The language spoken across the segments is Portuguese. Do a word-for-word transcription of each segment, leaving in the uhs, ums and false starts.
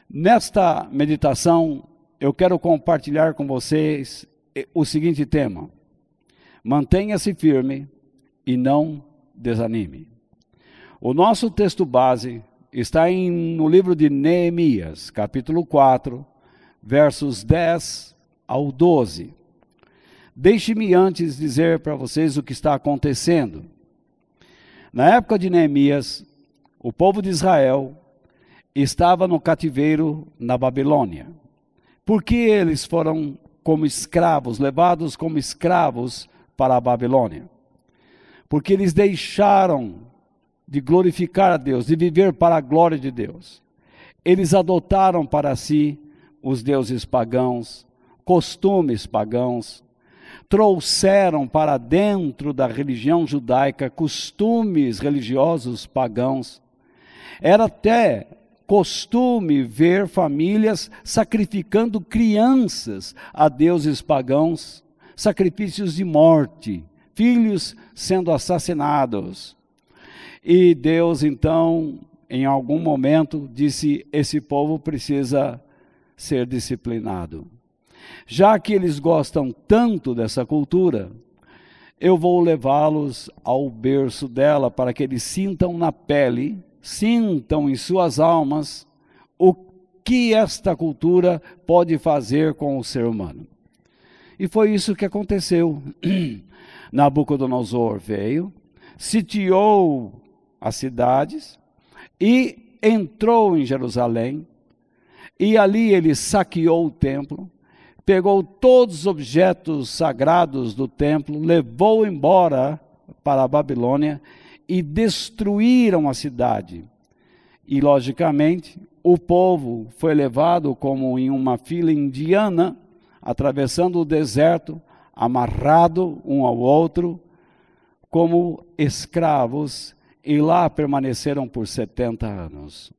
Nesta meditação, eu quero compartilhar com vocês o seguinte tema: mantenha-se firme e não desanime. O nosso texto base está em, no livro de Neemias, capítulo quatro, versos dez ao doze. Deixe-me antes dizer para vocês o que está acontecendo. Na época de Neemias, o povo de Israel estava no cativeiro na Babilônia. Por que eles foram como escravos, levados como escravos para a Babilônia? Porque eles deixaram de glorificar a Deus, de viver para a glória de Deus. Eles adotaram para si os deuses pagãos, costumes pagãos, trouxeram para dentro da religião judaica costumes religiosos pagãos. Era até costume ver famílias sacrificando crianças a deuses pagãos, sacrifícios de morte, filhos sendo assassinados. E Deus, então, em algum momento, disse: esse povo precisa ser disciplinado. Já que eles gostam tanto dessa cultura, eu vou levá-los ao berço dela para que eles sintam na pele, sintam em suas almas o que esta cultura pode fazer com o ser humano. E foi isso que aconteceu. Nabucodonosor veio, sitiou as cidades e entrou em Jerusalém, e ali ele saqueou o templo, pegou todos os objetos sagrados do templo, levou embora para a Babilônia e destruíram a cidade. E, logicamente, o povo foi levado como em uma fila indiana, atravessando o deserto, amarrado um ao outro, como escravos, e lá permaneceram por setenta anos.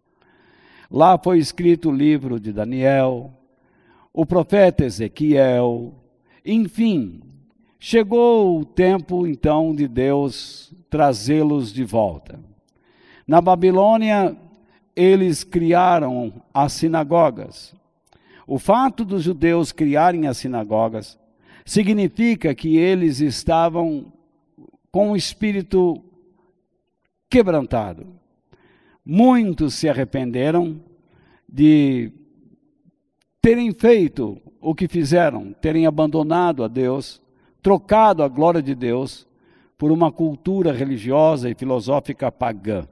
Lá foi escrito o livro de Daniel, o profeta Ezequiel, enfim, chegou o tempo então de Deus trazê-los de volta. Na Babilônia, eles criaram as sinagogas. O fato dos judeus criarem as sinagogas significa que eles estavam com o espírito quebrantado. Muitos se arrependeram de terem feito o que fizeram, terem abandonado a Deus, trocado a glória de Deus por uma cultura religiosa e filosófica pagã.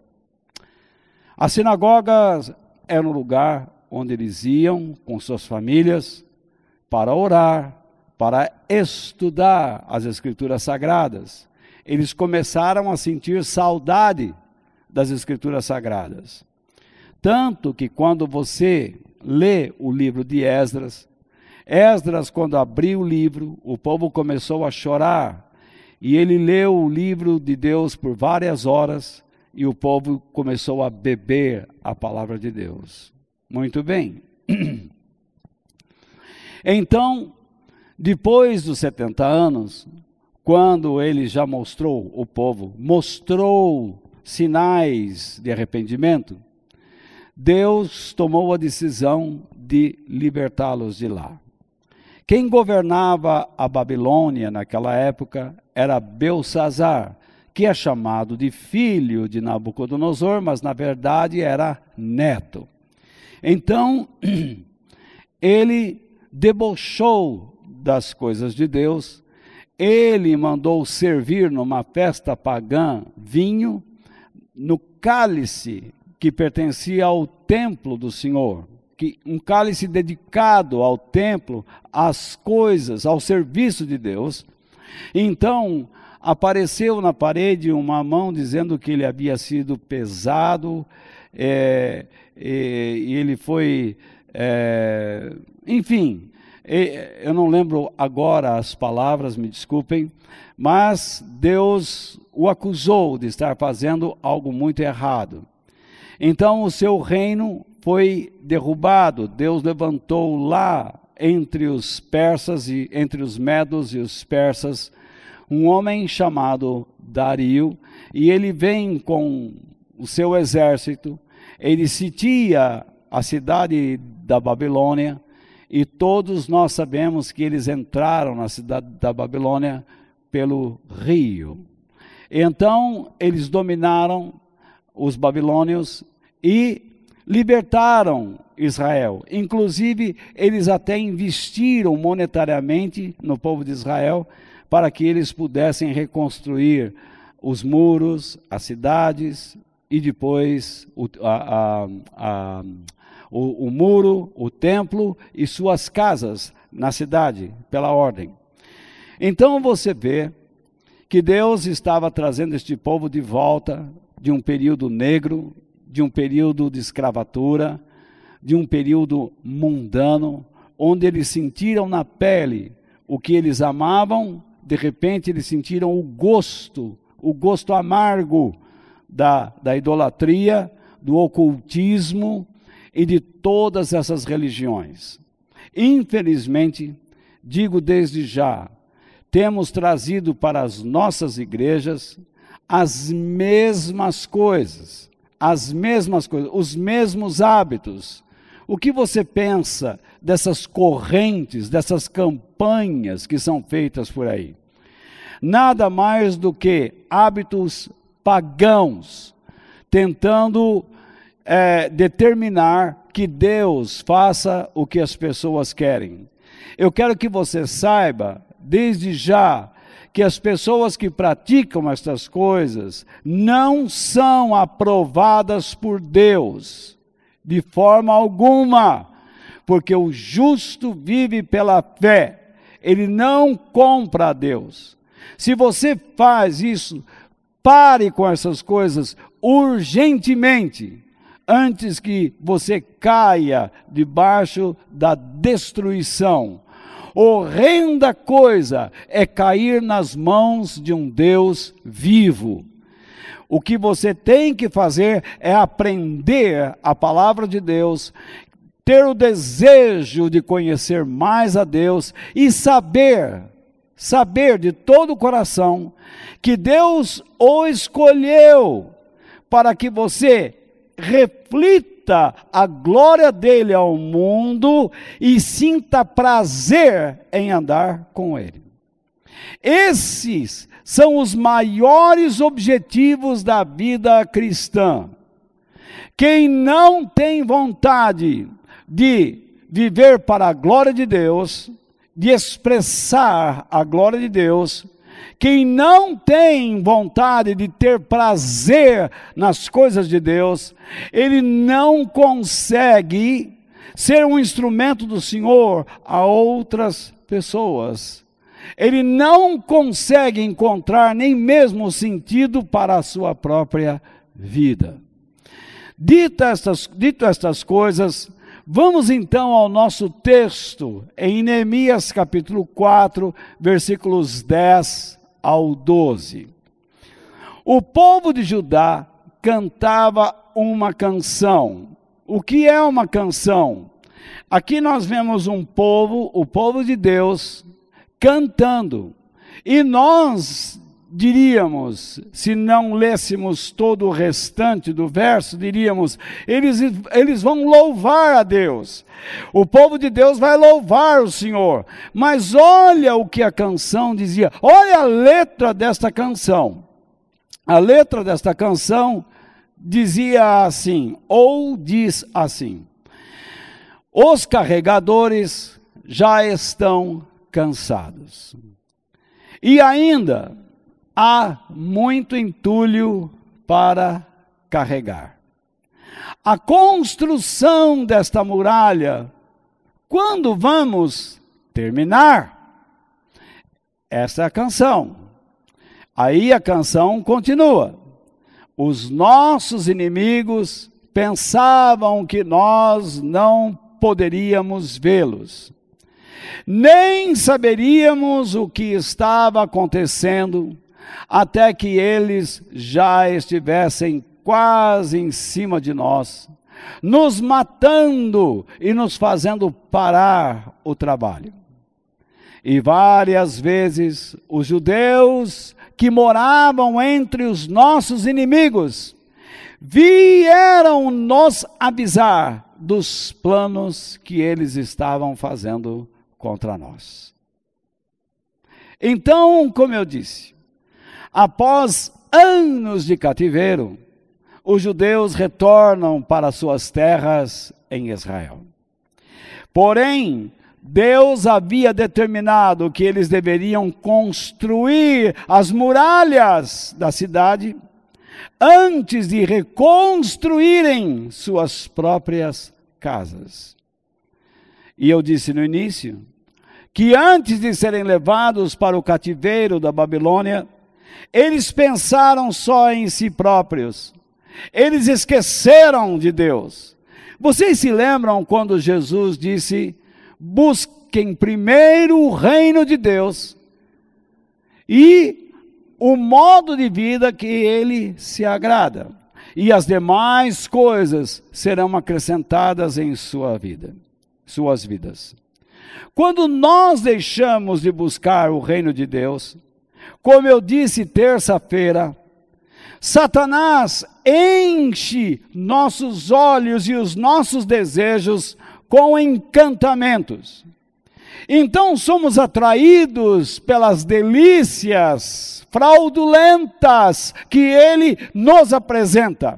As sinagogas eram um lugar onde eles iam com suas famílias para orar, para estudar as Escrituras Sagradas. Eles começaram a sentir saudade das Escrituras Sagradas. Tanto que quando você lê o livro de Esdras, Esdras, quando abriu o livro, o povo começou a chorar, e ele leu o livro de Deus por várias horas, e o povo começou a beber a palavra de Deus. Muito bem. Então, depois dos setenta anos, quando ele já mostrou, o povo mostrou sinais de arrependimento, Deus tomou a decisão de libertá-los de lá. Quem governava a Babilônia naquela época era Belsassar, que é chamado de filho de Nabucodonosor, mas na verdade era neto. Então, ele debochou das coisas de Deus, ele mandou servir numa festa pagã vinho no cálice que pertencia ao templo do Senhor, que, um cálice dedicado ao templo, às coisas, ao serviço de Deus. Então, apareceu na parede uma mão dizendo que ele havia sido pesado, é, é, e ele foi, é, enfim, é, eu não lembro agora as palavras, me desculpem, mas Deus o acusou de estar fazendo algo muito errado. Então o seu reino foi derrubado. Deus levantou lá entre os persas e entre os medos e os persas um homem chamado Dario, e ele vem com o seu exército, ele sitia a cidade da Babilônia, e todos nós sabemos que eles entraram na cidade da Babilônia pelo rio. Então, eles dominaram os babilônios e libertaram Israel. Inclusive, eles até investiram monetariamente no povo de Israel para que eles pudessem reconstruir os muros, as cidades e depois o, a, a, a, o, o muro, o templo e suas casas na cidade, pela ordem. Então você vê que Deus estava trazendo este povo de volta de um período negro, de um período de escravatura, de um período mundano, onde eles sentiram na pele o que eles amavam. De repente eles sentiram o gosto, o gosto amargo da, da idolatria, do ocultismo e de todas essas religiões. Infelizmente, digo desde já, temos trazido para as nossas igrejas as mesmas coisas, as mesmas coisas, os mesmos hábitos. O que você pensa dessas correntes, dessas campanhas que são feitas por aí? Nada mais do que hábitos pagãos, tentando é, determinar que Deus faça o que as pessoas querem. Eu quero que você saiba, desde já, que as pessoas que praticam estas coisas não são aprovadas por Deus, de forma alguma, porque o justo vive pela fé, ele não compra a Deus. Se você faz isso, pare com essas coisas urgentemente, antes que você caia debaixo da destruição. Horrenda coisa é cair nas mãos de um Deus vivo. O que você tem que fazer é aprender a palavra de Deus, ter o desejo de conhecer mais a Deus e saber, saber de todo o coração que Deus o escolheu para que você reflita a glória dele ao mundo e sinta prazer em andar com ele. Esses são os maiores objetivos da vida cristã. Quem não tem vontade de viver para a glória de Deus, de expressar a glória de Deus, quem não tem vontade de ter prazer nas coisas de Deus, ele não consegue ser um instrumento do Senhor a outras pessoas. Ele não consegue encontrar nem mesmo sentido para a sua própria vida. Dito estas, dito estas coisas, vamos então ao nosso texto, em Neemias capítulo quatro, versículos dez ao doze. O povo de Judá cantava uma canção. O que é uma canção? Aqui nós vemos um povo, o povo de Deus, cantando. E nós diríamos, se não lêssemos todo o restante do verso, diríamos, eles, eles vão louvar a Deus. O povo de Deus vai louvar o Senhor. Mas olha o que a canção dizia. Olha a letra desta canção. A letra desta canção dizia assim, ou diz assim: os carregadores já estão cansados. E ainda há muito entulho para carregar. A construção desta muralha, quando vamos terminar? Essa é a canção. Aí a canção continua. Os nossos inimigos pensavam que nós não poderíamos vê-los. Nem saberíamos o que estava acontecendo, até que eles já estivessem quase em cima de nós, nos matando e nos fazendo parar o trabalho. E várias vezes os judeus que moravam entre os nossos inimigos vieram nos avisar, dos planos que eles estavam fazendo contra nós. Então, como eu disse, após anos de cativeiro, os judeus retornam para suas terras em Israel. Porém, Deus havia determinado que eles deveriam construir as muralhas da cidade antes de reconstruírem suas próprias casas. E eu disse no início que antes de serem levados para o cativeiro da Babilônia, eles pensaram só em si próprios. Eles esqueceram de Deus. Vocês se lembram quando Jesus disse: busquem primeiro o reino de Deus e o modo de vida que ele se agrada, e as demais coisas serão acrescentadas em sua vida, suas vidas. Quando nós deixamos de buscar o reino de Deus, como eu disse terça-feira, Satanás enche nossos olhos e os nossos desejos com encantamentos. Então somos atraídos pelas delícias fraudulentas que ele nos apresenta.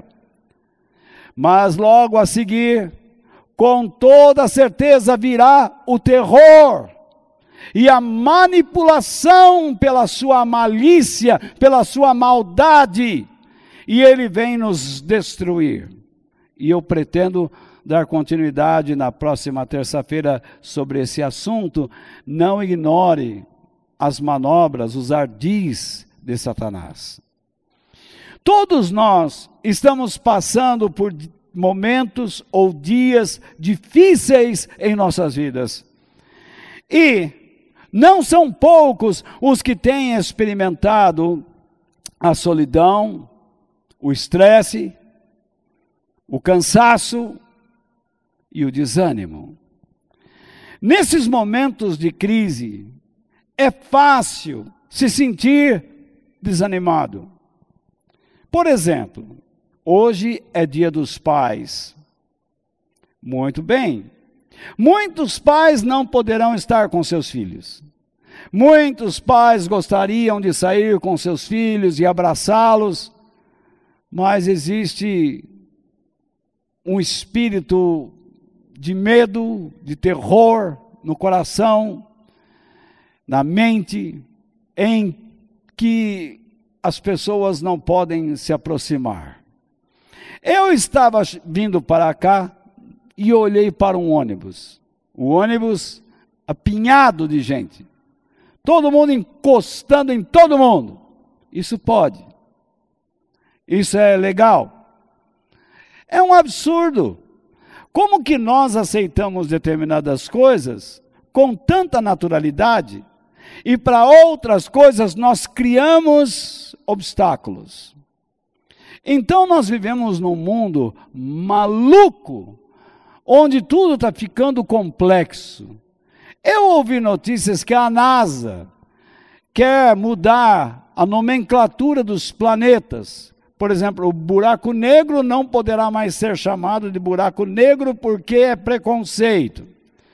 Mas logo a seguir, com toda certeza virá o terror e a manipulação pela sua malícia, pela sua maldade, e ele vem nos destruir. E eu pretendo dar continuidade na próxima terça-feira sobre esse assunto. Não ignore as manobras, os ardis de Satanás. Todos nós estamos passando por momentos ou dias difíceis em nossas vidas. E não são poucos os que têm experimentado a solidão, o estresse, o cansaço e o desânimo. Nesses momentos de crise, é fácil se sentir desanimado. Por exemplo, hoje é Dia dos Pais. Muito bem. Muitos pais não poderão estar com seus filhos. Muitos pais gostariam de sair com seus filhos e abraçá-los, mas existe um espírito de medo, de terror no coração, na mente, em que as pessoas não podem se aproximar. Eu estava vindo para cá e olhei para um ônibus. O ônibus apinhado de gente. Todo mundo encostando em todo mundo. Isso pode. Isso é legal. É um absurdo. Como que nós aceitamos determinadas coisas com tanta naturalidade e para outras coisas nós criamos obstáculos? Então nós vivemos num mundo maluco, onde tudo está ficando complexo. Eu ouvi notícias que a NASA quer mudar a nomenclatura dos planetas. Por exemplo, o buraco negro não poderá mais ser chamado de buraco negro porque é preconceito.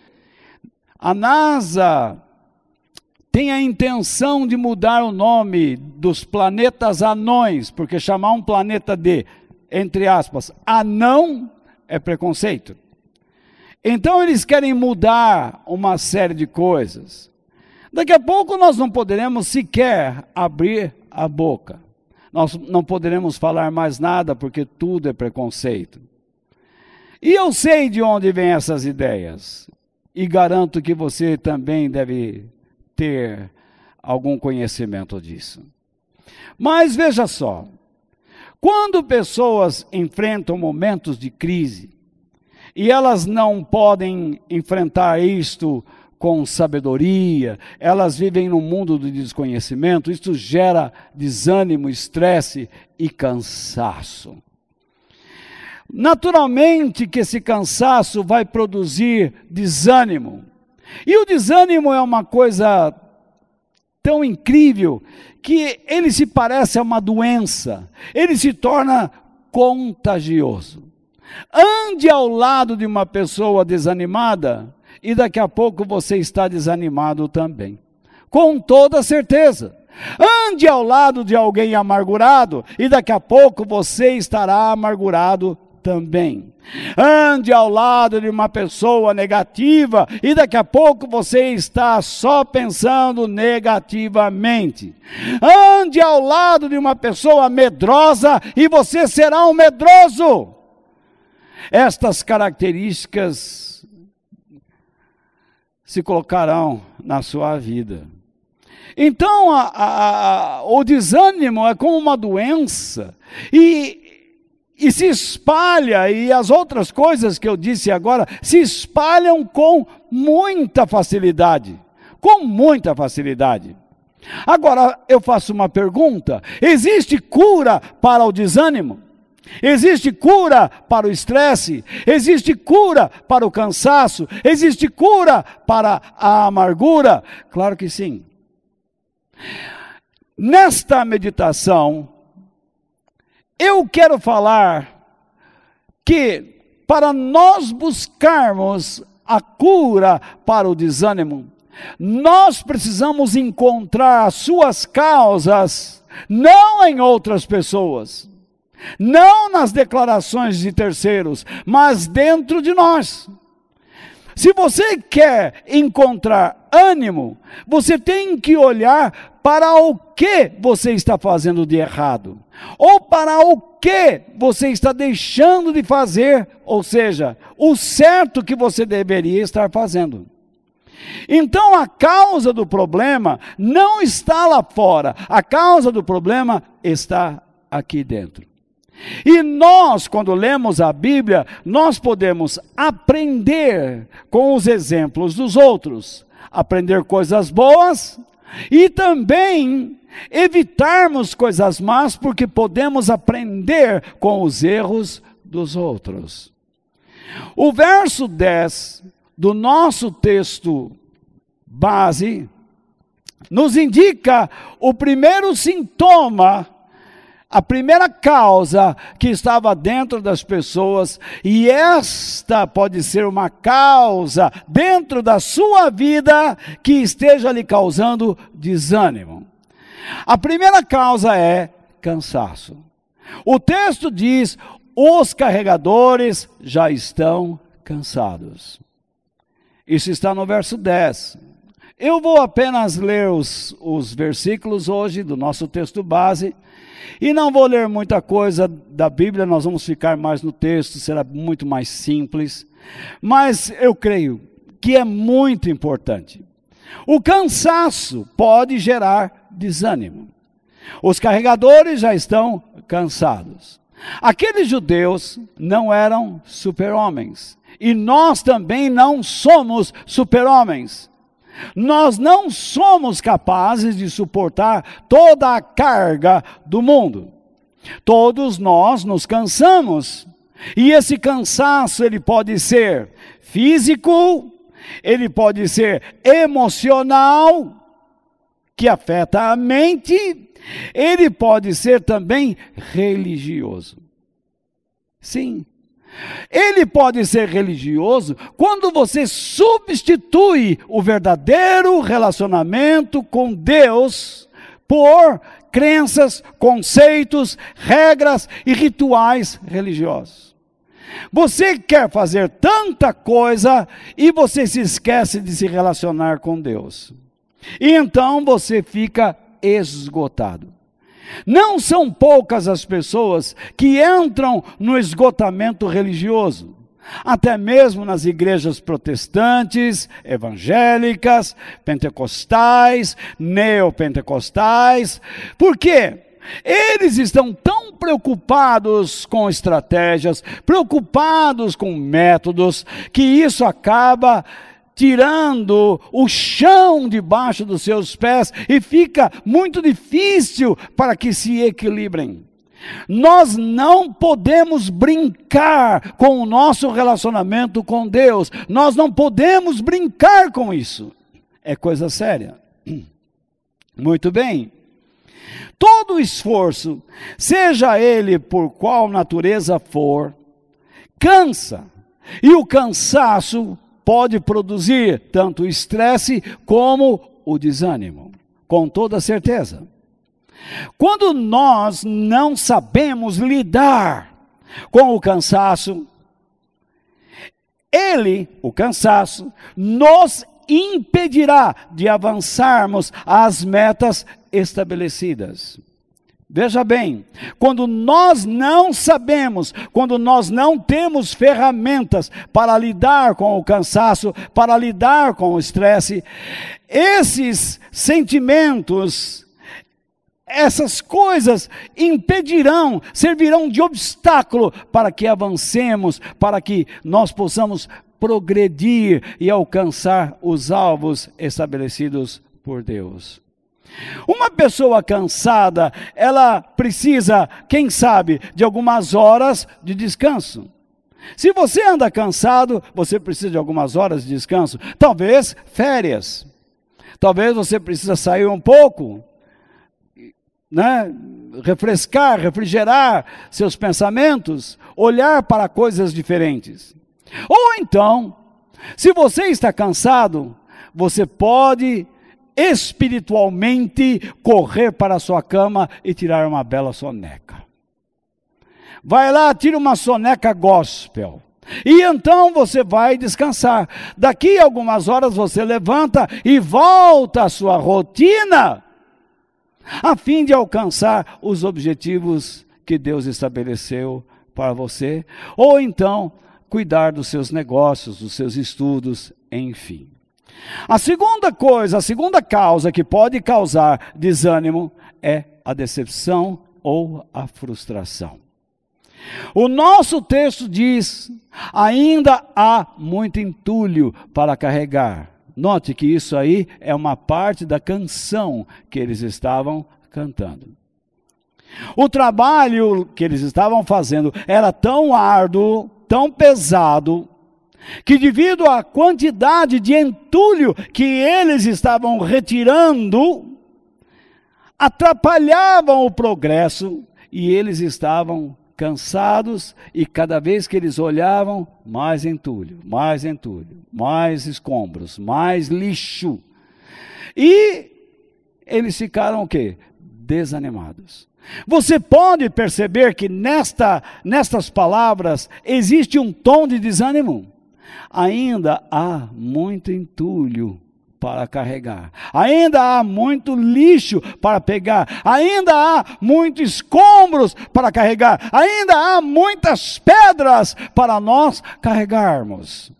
A NASA tem a intenção de mudar o nome dos planetas anões, porque chamar um planeta de, entre aspas, anão é preconceito. Então eles querem mudar uma série de coisas. Daqui a pouco nós não poderemos sequer abrir a boca. Nós não poderemos falar mais nada porque tudo é preconceito. E eu sei de onde vêm essas ideias. E garanto que você também deve ter algum conhecimento disso. Mas veja só, quando pessoas enfrentam momentos de crise, e elas não podem enfrentar isto com sabedoria, elas vivem num mundo do desconhecimento, isso gera desânimo, estresse e cansaço. Naturalmente que esse cansaço vai produzir desânimo. E o desânimo é uma coisa tão incrível que ele se parece a uma doença, ele se torna contagioso. Ande ao lado de uma pessoa desanimada e daqui a pouco você está desanimado também. Com toda certeza. Ande ao lado de alguém amargurado e daqui a pouco você estará amargurado também. Ande ao lado de uma pessoa negativa e daqui a pouco você está só pensando negativamente. Ande ao lado de uma pessoa medrosa e você será um medroso. Estas características se colocarão na sua vida. Então, a, a, a, o desânimo é como uma doença e, e se espalha, e as outras coisas que eu disse agora, se espalham com muita facilidade, com muita facilidade. Agora, eu faço uma pergunta, existe cura para o desânimo? Existe cura para o estresse? Existe cura para o cansaço? Existe cura para a amargura? Claro que sim. Nesta meditação, eu quero falar que para nós buscarmos a cura para o desânimo, nós precisamos encontrar as suas causas, não em outras pessoas, não nas declarações de terceiros, mas dentro de nós. Se você quer encontrar ânimo, você tem que olhar para o que você está fazendo de errado, ou para o que você está deixando de fazer, ou seja, o certo que você deveria estar fazendo. Então a causa do problema não está lá fora, a causa do problema está aqui dentro. E nós, quando lemos a Bíblia, nós podemos aprender com os exemplos dos outros, aprender coisas boas e também evitarmos coisas más, porque podemos aprender com os erros dos outros. O verso dez do nosso texto base nos indica o primeiro sintoma, a primeira causa que estava dentro das pessoas, e esta pode ser uma causa dentro da sua vida que esteja lhe causando desânimo. A primeira causa é cansaço. O texto diz: os carregadores já estão cansados. Isso está no verso dez. Eu vou apenas ler os, os versículos hoje do nosso texto base, e não vou ler muita coisa da Bíblia, nós vamos ficar mais no texto, será muito mais simples, mas eu creio que é muito importante. O cansaço pode gerar desânimo. Os carregadores já estão cansados. Aqueles judeus não eram super-homens, e nós também não somos super-homens. Nós não somos capazes de suportar toda a carga do mundo. Todos nós nos cansamos. E esse cansaço, ele pode ser físico, ele pode ser emocional, que afeta a mente, ele pode ser também religioso. Sim. Ele pode ser religioso quando você substitui o verdadeiro relacionamento com Deus por crenças, conceitos, regras e rituais religiosos. Você quer fazer tanta coisa e você se esquece de se relacionar com Deus. E então você fica esgotado. Não são poucas as pessoas que entram no esgotamento religioso, até mesmo nas igrejas protestantes, evangélicas, pentecostais, neopentecostais. Por quê? Eles estão tão preocupados com estratégias, preocupados com métodos, que isso acaba tirando o chão debaixo dos seus pés e fica muito difícil para que se equilibrem. Nós não podemos brincar com o nosso relacionamento com Deus. Nós não podemos brincar com isso. É coisa séria. Muito bem. Todo esforço, seja ele por qual natureza for, cansa. E o cansaço pode produzir tanto o estresse como o desânimo, com toda certeza. Quando nós não sabemos lidar com o cansaço, ele, o cansaço, nos impedirá de avançarmos às metas estabelecidas. Veja bem, quando nós não sabemos, quando nós não temos ferramentas para lidar com o cansaço, para lidar com o estresse, esses sentimentos, essas coisas impedirão, servirão de obstáculo para que avancemos, para que nós possamos progredir e alcançar os alvos estabelecidos por Deus. Uma pessoa cansada, ela precisa, quem sabe, de algumas horas de descanso. Se você anda cansado, você precisa de algumas horas de descanso. Talvez férias. Talvez você precisa sair um pouco, né? Refrescar, refrigerar seus pensamentos, olhar para coisas diferentes. Ou então, se você está cansado, você pode espiritualmente correr para a sua cama e tirar uma bela soneca. Vai lá, tira uma soneca gospel. E então você vai descansar. Daqui a algumas horas você levanta e volta à sua rotina, a fim de alcançar os objetivos que Deus estabeleceu para você. Ou então, cuidar dos seus negócios, dos seus estudos, enfim. A segunda coisa, a segunda causa que pode causar desânimo é a decepção ou a frustração. O nosso texto diz: ainda há muito entulho para carregar. Note que isso aí é uma parte da canção que eles estavam cantando. O trabalho que eles estavam fazendo era tão árduo, tão pesado, que devido à quantidade de entulho que eles estavam retirando, atrapalhavam o progresso, e eles estavam cansados, e cada vez que eles olhavam, mais entulho, mais entulho, mais escombros, mais lixo. E eles ficaram o quê? Desanimados. Você pode perceber que nesta, nestas palavras existe um tom de desânimo. Ainda há muito entulho para carregar, ainda há muito lixo para pegar, ainda há muitos escombros para carregar, ainda há muitas pedras para nós carregarmos.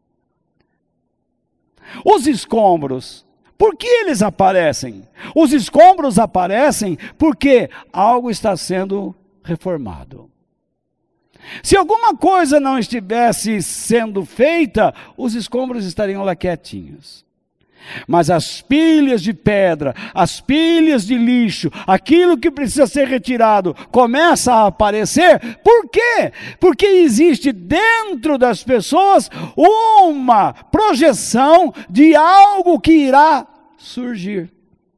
Os escombros, por que eles aparecem? Os escombros aparecem porque algo está sendo reformado. Se alguma coisa não estivesse sendo feita, os escombros estariam lá quietinhos. Mas as pilhas de pedra, as pilhas de lixo, aquilo que precisa ser retirado, começa a aparecer. Por quê? Porque existe dentro das pessoas uma projeção de algo que irá surgir.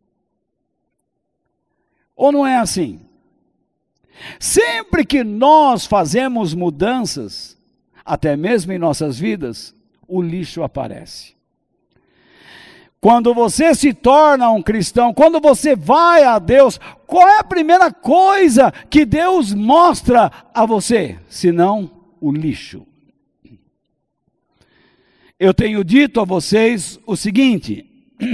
Ou não é assim? Sempre que nós fazemos mudanças, até mesmo em nossas vidas, o lixo aparece. Quando você se torna um cristão, quando você vai a Deus, qual é a primeira coisa que Deus mostra a você? Senão o lixo. Eu tenho dito a vocês o seguinte: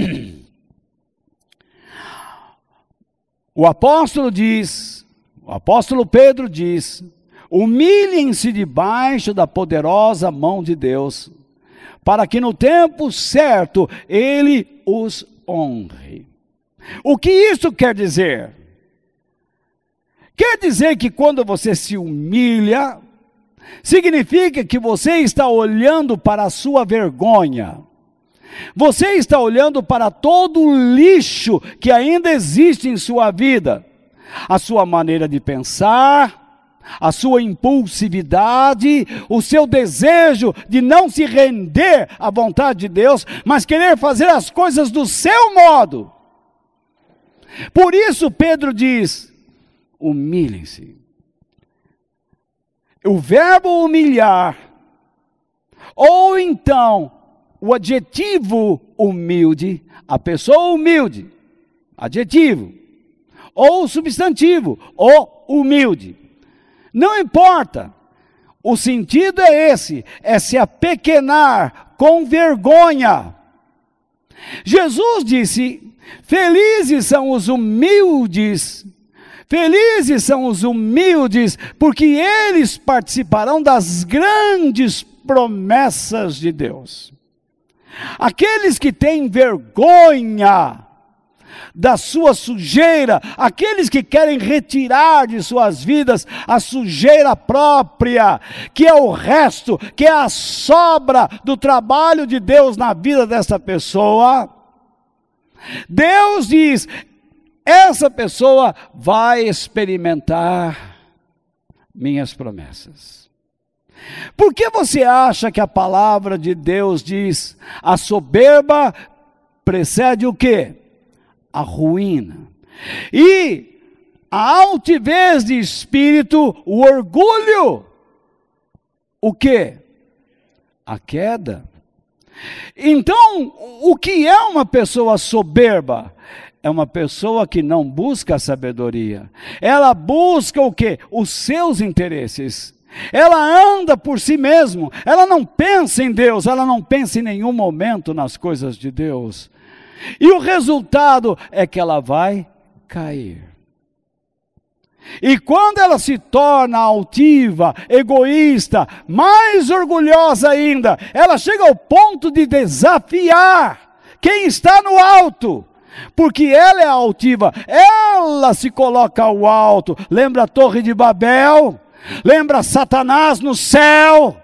o apóstolo diz, o apóstolo Pedro diz: humilhem-se debaixo da poderosa mão de Deus, para que no tempo certo Ele os honre. O que isso quer dizer? Quer dizer que quando você se humilha, significa que você está olhando para a sua vergonha. Você está olhando para todo o lixo que ainda existe em sua vida. A sua maneira de pensar, a sua impulsividade, o seu desejo de não se render à vontade de Deus, mas querer fazer as coisas do seu modo. Por isso Pedro diz: humilhem-se. o verbo humilhar, ou então o adjetivo humilde, a pessoa humilde, adjetivo, ou o substantivo, o humilde. Não importa, o sentido é esse, é se apequenar com vergonha. Jesus disse, felizes são os humildes, felizes são os humildes, porque eles participarão das grandes promessas de Deus. Aqueles que têm vergonha da sua sujeira, aqueles que querem retirar de suas vidas a sujeira própria, que é o resto, que é a sobra do trabalho de Deus na vida dessa pessoa, Deus diz, essa pessoa vai experimentar minhas promessas. Por que você acha que a palavra de Deus diz, a soberba precede o quê? A ruína. E a altivez de espírito, o orgulho, o quê? A queda. Então, o que é uma pessoa soberba? É uma pessoa que não busca a sabedoria. Ela busca o quê? Os seus interesses. Ela anda por si mesma. Ela não pensa em Deus. Ela não pensa em nenhum momento nas coisas de Deus. E o resultado é que ela vai cair. E quando ela se torna altiva, egoísta, mais orgulhosa ainda, ela chega ao ponto de desafiar quem está no alto. Porque ela é altiva, ela se coloca ao alto. Lembra a Torre de Babel? Lembra Satanás no céu?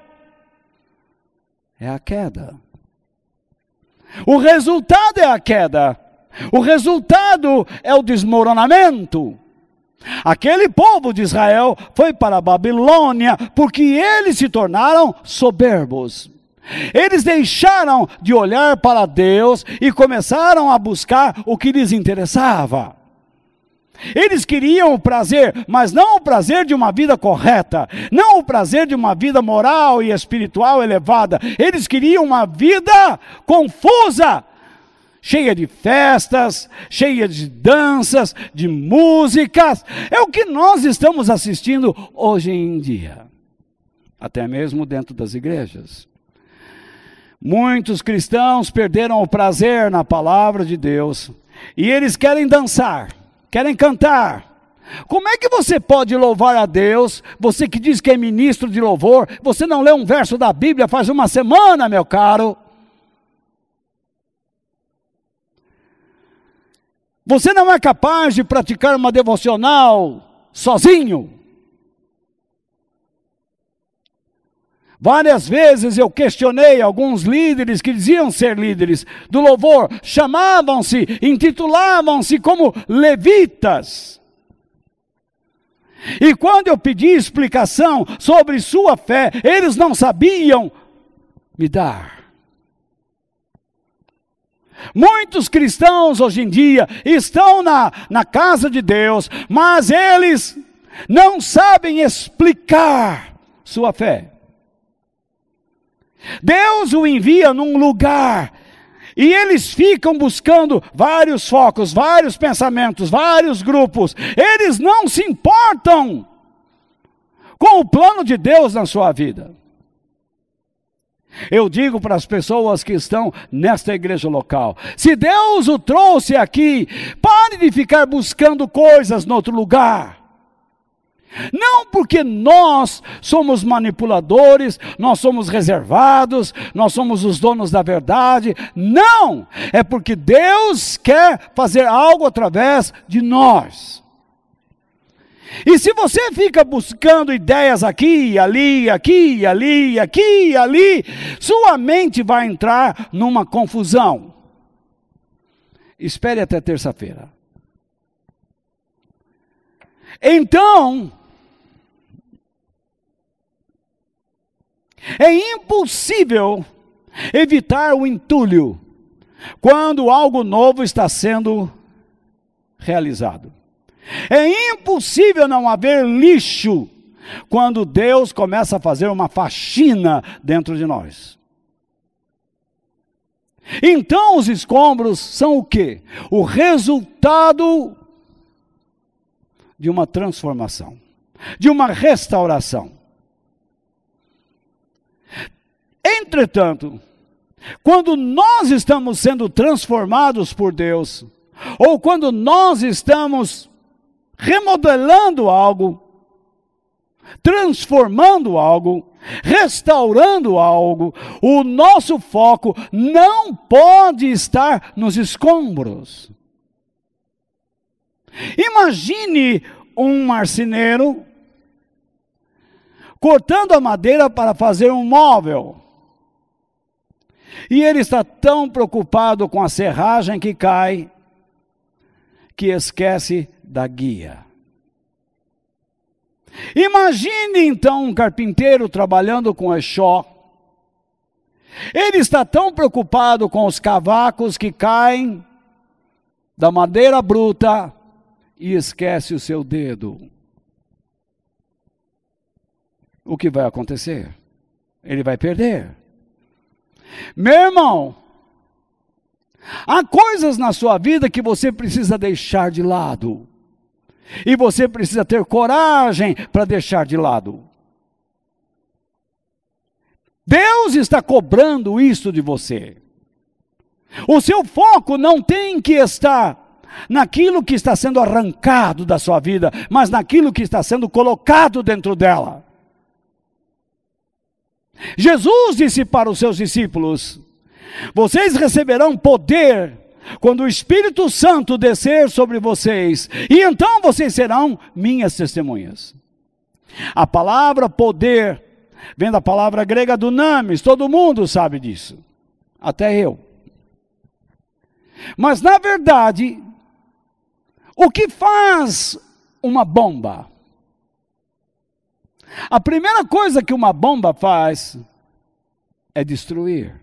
É a queda. O resultado é a queda. O resultado é o desmoronamento. Aquele povo de Israel foi para a Babilônia porque eles se tornaram soberbos. Eles deixaram de olhar para Deus e começaram a buscar o que lhes interessava. Eles queriam o prazer, mas não o prazer de uma vida correta, não o prazer de uma vida moral e espiritual elevada. Eles queriam uma vida confusa, cheia de festas, cheia de danças, de músicas. É o que nós estamos assistindo hoje em dia, até mesmo dentro das igrejas. Muitos cristãos perderam o prazer na palavra de Deus e eles querem dançar, querem cantar. Como é que você pode louvar a Deus, você que diz que é ministro de louvor, você não lê um verso da Bíblia faz uma semana, meu caro? Você não é capaz de praticar uma devocional sozinho? Várias vezes eu questionei alguns líderes que diziam ser líderes do louvor, chamavam-se, intitulavam-se como levitas. E quando eu pedi explicação sobre sua fé, eles não sabiam me dar. Muitos cristãos hoje em dia estão na, na casa de Deus, mas eles não sabem explicar sua fé. Deus o envia num lugar e eles ficam buscando vários focos, vários pensamentos, vários grupos. Eles não se importam com o plano de Deus na sua vida. Eu digo para as pessoas que estão nesta igreja local, se Deus o trouxe aqui, pare de ficar buscando coisas no outro lugar. Não porque nós somos manipuladores, nós somos reservados, nós somos os donos da verdade. Não! É porque Deus quer fazer algo através de nós. E se você fica buscando ideias aqui, ali, aqui, ali, aqui, ali, sua mente vai entrar numa confusão. Espere até terça-feira. Então, é impossível evitar o entulho quando algo novo está sendo realizado. É impossível não haver lixo quando Deus começa a fazer uma faxina dentro de nós. Então os escombros são o quê? O resultado de uma transformação, de uma restauração. Entretanto, quando nós estamos sendo transformados por Deus, ou quando nós estamos remodelando algo, transformando algo, restaurando algo, o nosso foco não pode estar nos escombros. Imagine um marceneiro cortando a madeira para fazer um móvel. E ele está tão preocupado com a serragem que cai, que esquece da guia. Imagine então um carpinteiro trabalhando com eixó. Ele está tão preocupado com os cavacos que caem da madeira bruta e esquece o seu dedo. O que vai acontecer? Ele vai perder. Meu irmão, há coisas na sua vida que você precisa deixar de lado. E você precisa ter coragem para deixar de lado. Deus está cobrando isso de você. O seu foco não tem que estar naquilo que está sendo arrancado da sua vida, mas naquilo que está sendo colocado dentro dela. Jesus disse para os seus discípulos: vocês receberão poder quando o Espírito Santo descer sobre vocês, e então vocês serão minhas testemunhas. A palavra poder vem da palavra grega dunamis, todo mundo sabe disso, até eu. Mas na verdade, o que faz uma bomba? A primeira coisa que uma bomba faz é destruir.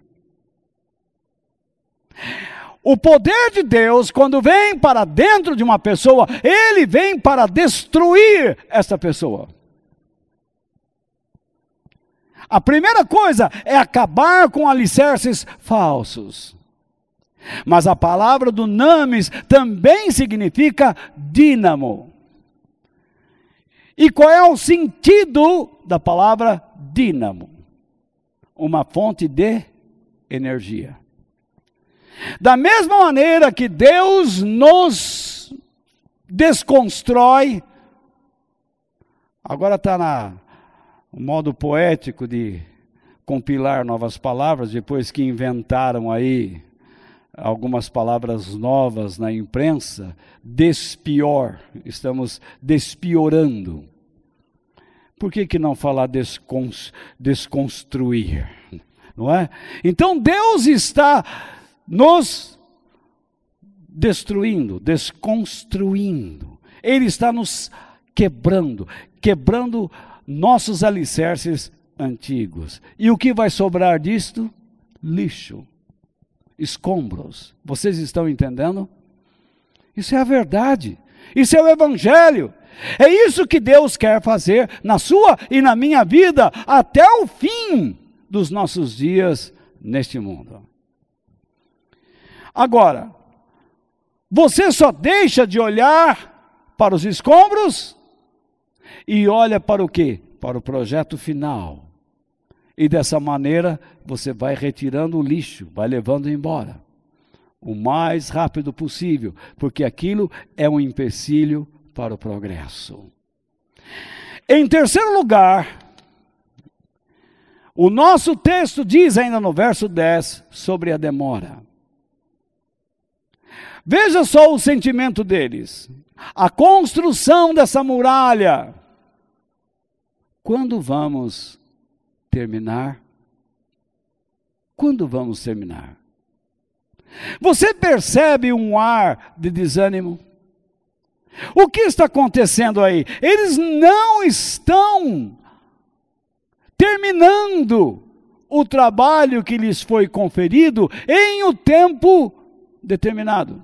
O poder de Deus, quando vem para dentro de uma pessoa, ele vem para destruir essa pessoa. A primeira coisa é acabar com alicerces falsos. Mas a palavra dunamis também significa dínamo. E qual é o sentido da palavra dínamo? Uma fonte de energia. Da mesma maneira que Deus nos desconstrói, agora está no modo poético de compilar novas palavras, depois que inventaram aí algumas palavras novas na imprensa, despior, estamos despiorando. Por que que não falar descons, desconstruir? Não é? Então Deus está nos destruindo, desconstruindo. Ele está nos quebrando, quebrando nossos alicerces antigos. E o que vai sobrar disto? Lixo, escombros. Vocês estão entendendo? Isso é a verdade. Isso é o Evangelho. É isso que Deus quer fazer na sua e na minha vida até o fim dos nossos dias neste mundo. Agora, você só deixa de olhar para os escombros e olha para o quê? Para o projeto final. E dessa maneira você vai retirando o lixo, vai levando embora o mais rápido possível, porque aquilo é um empecilho para o progresso. Em terceiro lugar, o nosso texto diz ainda no verso dez sobre a demora. Veja só o sentimento deles. A construção dessa muralha. Quando vamos terminar? Quando vamos terminar? Você percebe um ar de desânimo? O que está acontecendo aí? Eles não estão terminando o trabalho que lhes foi conferido em o tempo determinado.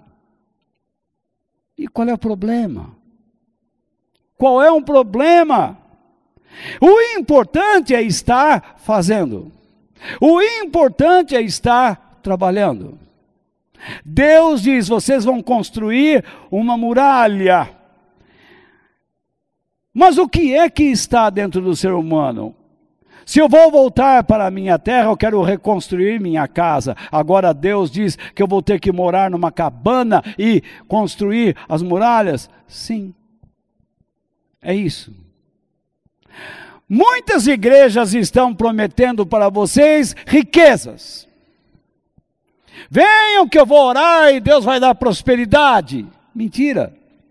E qual é o problema? Qual é o problema? O importante é estar fazendo. O importante é estar trabalhando. Deus diz: vocês vão construir uma muralha. Mas o que é que está dentro do ser humano? Se eu vou voltar para a minha terra, eu quero reconstruir minha casa. Agora Deus diz que eu vou ter que morar numa cabana e construir as muralhas? Sim, é isso. Muitas igrejas estão prometendo para vocês riquezas. Venham que eu vou orar e Deus vai dar prosperidade. Mentira.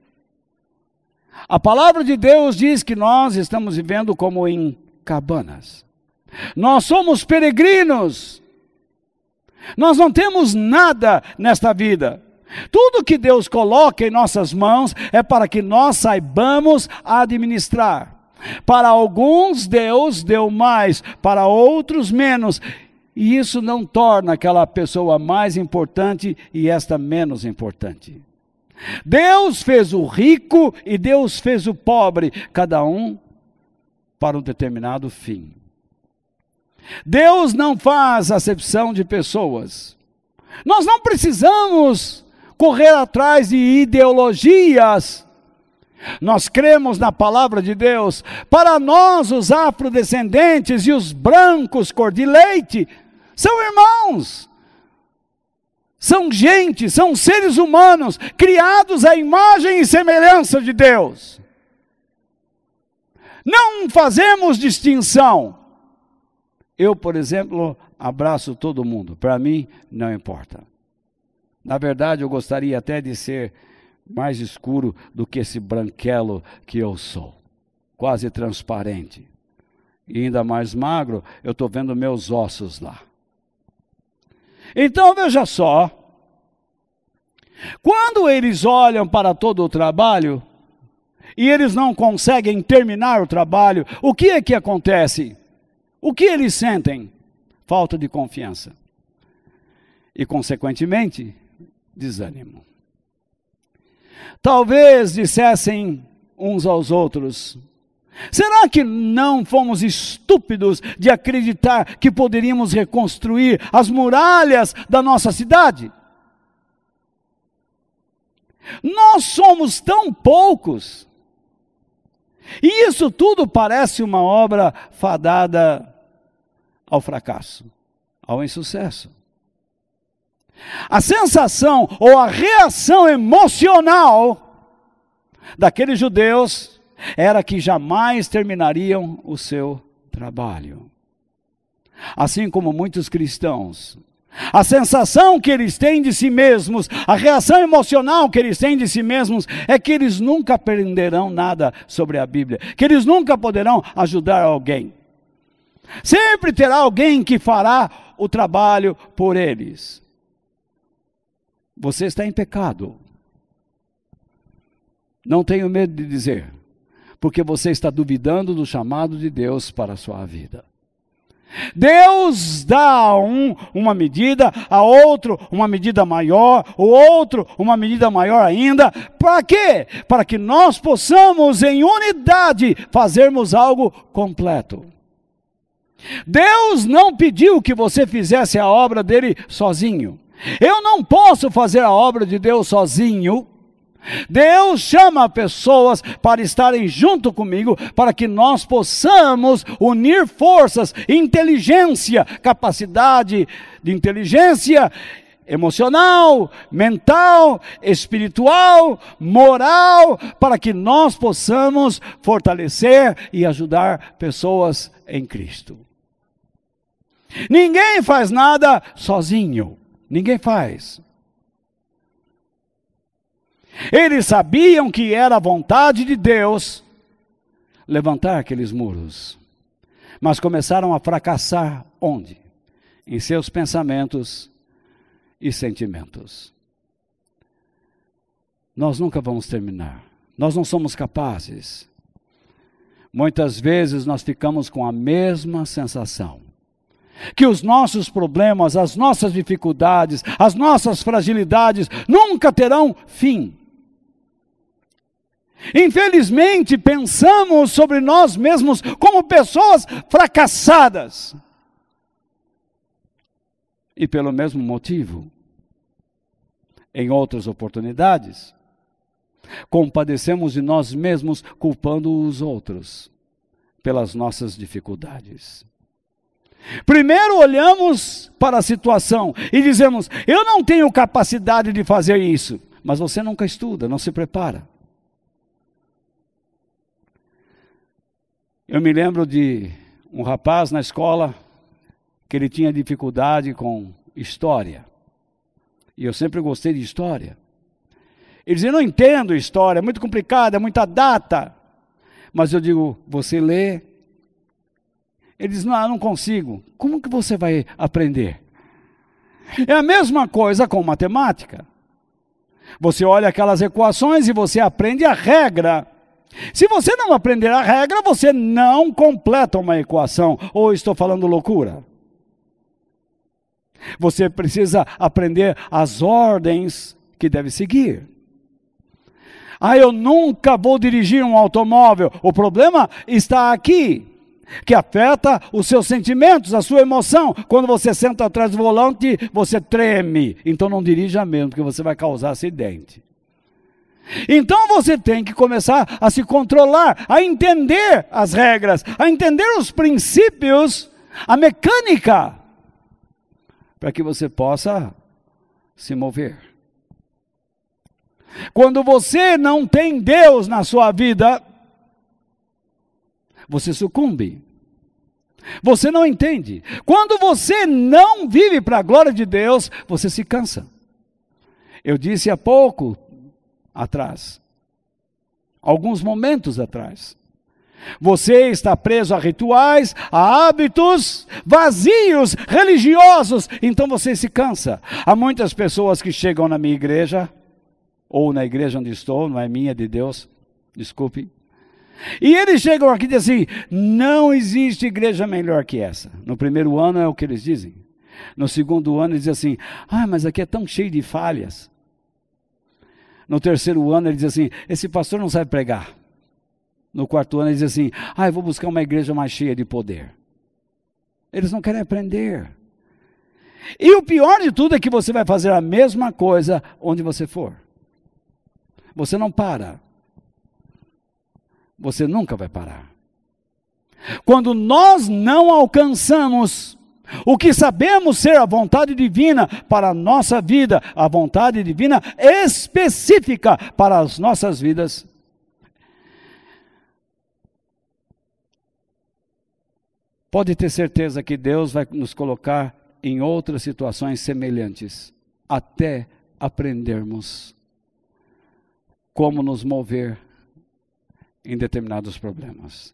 A palavra de Deus diz que nós estamos vivendo como em cabanas. Nós somos peregrinos. Nós não temos nada nesta vida. Tudo que Deus coloca em nossas mãos é para que nós saibamos administrar. Para alguns Deus deu mais, para outros menos. E isso não torna aquela pessoa mais importante e esta menos importante. Deus fez o rico e Deus fez o pobre, cada um para um determinado fim. Deus não faz acepção de pessoas. Nós não precisamos correr atrás de ideologias. Nós cremos na palavra de Deus. Para nós, os afrodescendentes e os brancos cor de leite são irmãos. São gente, são seres humanos, criados à imagem e semelhança de Deus. Não fazemos distinção. Eu, por exemplo, abraço todo mundo. Para mim, não importa. Na verdade, eu gostaria até de ser mais escuro do que esse branquelo que eu sou. Quase transparente. E ainda mais magro, eu estou vendo meus ossos lá. Então, veja só. Quando eles olham para todo o trabalho, e eles não conseguem terminar o trabalho, o que é que acontece? O que eles sentem? Falta de confiança. E, consequentemente, desânimo. Talvez dissessem uns aos outros: será que não fomos estúpidos de acreditar que poderíamos reconstruir as muralhas da nossa cidade? Nós somos tão poucos. E isso tudo parece uma obra fadada ao fracasso, ao insucesso. A sensação ou a reação emocional daqueles judeus era que jamais terminariam o seu trabalho. Assim como muitos cristãos, a sensação que eles têm de si mesmos, a reação emocional que eles têm de si mesmos, é que eles nunca aprenderão nada sobre a Bíblia, que eles nunca poderão ajudar alguém. Sempre terá alguém que fará o trabalho por eles. Você está em pecado. Não tenho medo de dizer, porque você está duvidando do chamado de Deus para a sua vida. Deus dá a um uma medida, a outro uma medida maior, o outro uma medida maior ainda. Para quê? Para que nós possamos em unidade fazermos algo completo. Deus não pediu que você fizesse a obra dele sozinho. Eu não posso fazer a obra de Deus sozinho. Deus chama pessoas para estarem junto comigo, para que nós possamos unir forças, inteligência, capacidade de inteligência emocional, mental, espiritual, moral, para que nós possamos fortalecer e ajudar pessoas em Cristo. Ninguém faz nada sozinho, ninguém faz. Eles sabiam que era a vontade de Deus levantar aqueles muros, mas começaram a fracassar onde? Em seus pensamentos e sentimentos. Nós nunca vamos terminar, nós não somos capazes. Muitas vezes nós ficamos com a mesma sensação, que os nossos problemas, as nossas dificuldades, as nossas fragilidades nunca terão fim. Infelizmente, pensamos sobre nós mesmos como pessoas fracassadas. E pelo mesmo motivo, em outras oportunidades, compadecemos de nós mesmos, culpando os outros pelas nossas dificuldades. Primeiro olhamos para a situação e dizemos: eu não tenho capacidade de fazer isso. Mas você nunca estuda, não se prepara. Eu me lembro de um rapaz na escola que ele tinha dificuldade com história. E eu sempre gostei de história. Ele dizia: não entendo história, é muito complicado, é muita data. Mas eu digo: você lê? Ele diz: não, eu não consigo. Como que você vai aprender? É a mesma coisa com matemática. Você olha aquelas equações e você aprende a regra. Se você não aprender a regra, você não completa uma equação. Ou estou falando loucura? Você precisa aprender as ordens que deve seguir. Ah, eu nunca vou dirigir um automóvel. O problema está aqui, que afeta os seus sentimentos, a sua emoção. Quando você senta atrás do volante, você treme. Então não dirija mesmo, porque você vai causar acidente. Então você tem que começar a se controlar, a entender as regras, a entender os princípios, a mecânica, para que você possa se mover. Quando você não tem Deus na sua vida, você sucumbe. Você não entende. Quando você não vive para a glória de Deus, você se cansa. Eu disse há pouco atrás, alguns momentos atrás, você está preso a rituais, a hábitos vazios, religiosos, então você se cansa. Há muitas pessoas que chegam na minha igreja, ou na igreja onde estou, não é minha, é de Deus, desculpe. E eles chegam aqui e dizem assim: não existe igreja melhor que essa. No primeiro ano é o que eles dizem. No segundo ano eles dizem assim: ah, mas aqui é tão cheio de falhas. No terceiro ano ele diz assim: esse pastor não sabe pregar. No quarto ano ele diz assim: ah, eu vou buscar uma igreja mais cheia de poder. Eles não querem aprender. E o pior de tudo é que você vai fazer a mesma coisa onde você for. Você não para. Você nunca vai parar. Quando nós não alcançamos o que sabemos ser a vontade divina para a nossa vida, a vontade divina específica para as nossas vidas, pode ter certeza que Deus vai nos colocar em outras situações semelhantes, até aprendermos como nos mover em determinados problemas.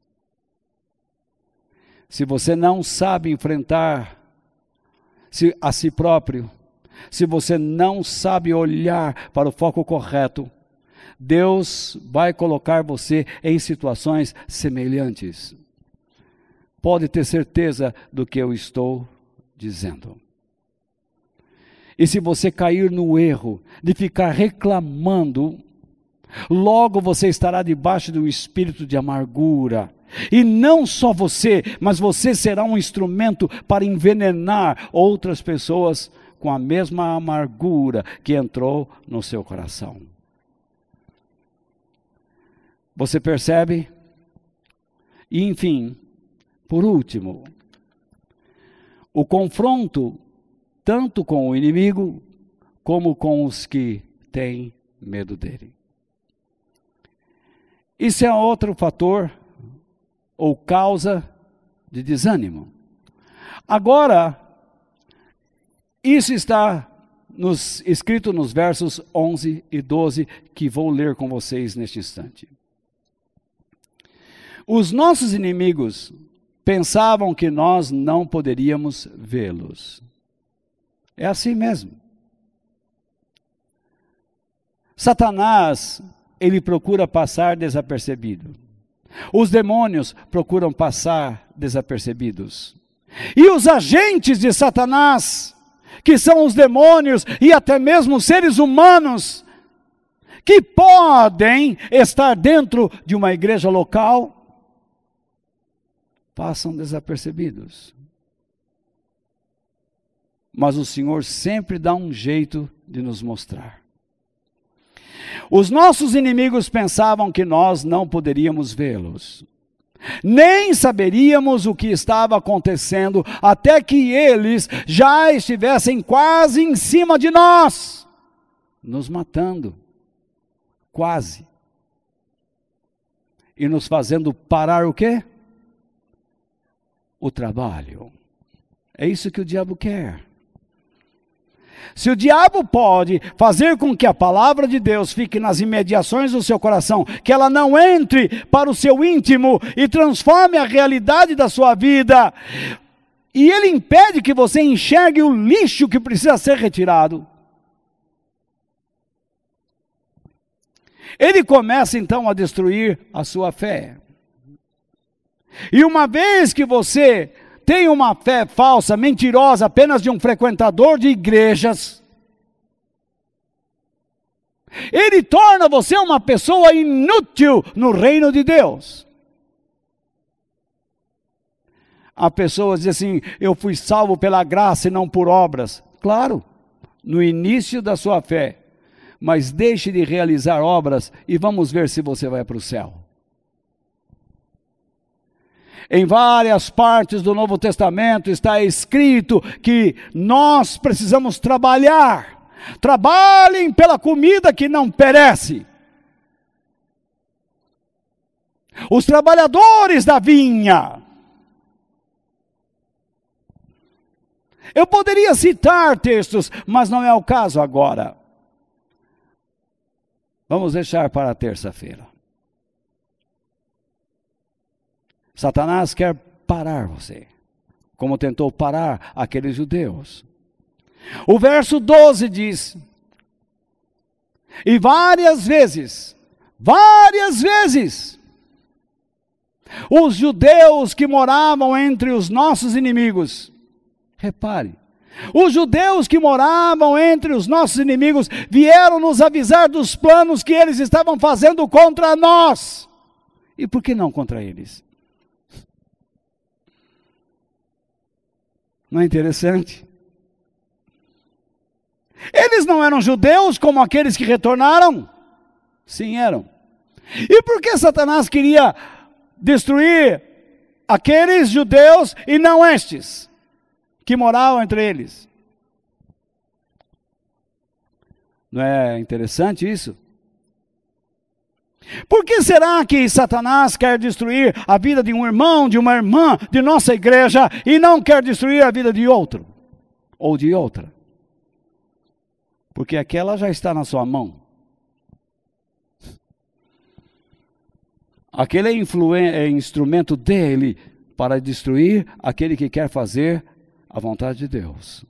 Se você não sabe enfrentar se, a si próprio, se você não sabe olhar para o foco correto, Deus vai colocar você em situações semelhantes. Pode ter certeza do que eu estou dizendo. E se você cair no erro de ficar reclamando, logo você estará debaixo de um espírito de amargura. E não só você, mas você será um instrumento para envenenar outras pessoas com a mesma amargura que entrou no seu coração. Você percebe? E enfim, por último, o confronto tanto com o inimigo como com os que têm medo dele. Isso é outro fator ou causa de desânimo. Agora, isso está nos, escrito nos versos onze e doze, que vou ler com vocês neste instante. Os nossos inimigos pensavam que nós não poderíamos vê-los. É assim mesmo. Satanás, ele procura passar desapercebido. Os demônios procuram passar desapercebidos. E os agentes de Satanás, que são os demônios e até mesmo os seres humanos, que podem estar dentro de uma igreja local, passam desapercebidos. Mas o Senhor sempre dá um jeito de nos mostrar. Os nossos inimigos pensavam que nós não poderíamos vê-los. Nem saberíamos o que estava acontecendo até que eles já estivessem quase em cima de nós, nos matando, quase. E nos fazendo parar o quê? O trabalho. É isso que o diabo quer. Se o diabo pode fazer com que a palavra de Deus fique nas imediações do seu coração, que ela não entre para o seu íntimo e transforme a realidade da sua vida, e ele impede que você enxergue o lixo que precisa ser retirado, ele começa então a destruir a sua fé. E uma vez que você tem uma fé falsa, mentirosa, apenas de um frequentador de igrejas, ele torna você uma pessoa inútil no reino de Deus. A pessoa diz assim: eu fui salvo pela graça e não por obras. Claro, no início da sua fé, mas deixe de realizar obras e vamos ver se você vai para o céu. Em várias partes do Novo Testamento está escrito que nós precisamos trabalhar. Trabalhem pela comida que não perece. Os trabalhadores da vinha. Eu poderia citar textos, mas não é o caso agora. Vamos deixar para terça-feira. Satanás quer parar você, como tentou parar aqueles judeus. O verso doze diz: e várias vezes, várias vezes, os judeus que moravam entre os nossos inimigos, repare, os judeus que moravam entre os nossos inimigos vieram nos avisar dos planos que eles estavam fazendo contra nós. E por que não contra eles? Não é interessante? Eles não eram judeus como aqueles que retornaram? Sim, eram. E por que Satanás queria destruir aqueles judeus e não estes que moravam entre eles? Não é interessante isso? Por que será que Satanás quer destruir a vida de um irmão, de uma irmã, de nossa igreja, e não quer destruir a vida de outro, ou de outra? Porque aquela já está na sua mão. Aquele é, influen- é instrumento dele para destruir aquele que quer fazer a vontade de Deus.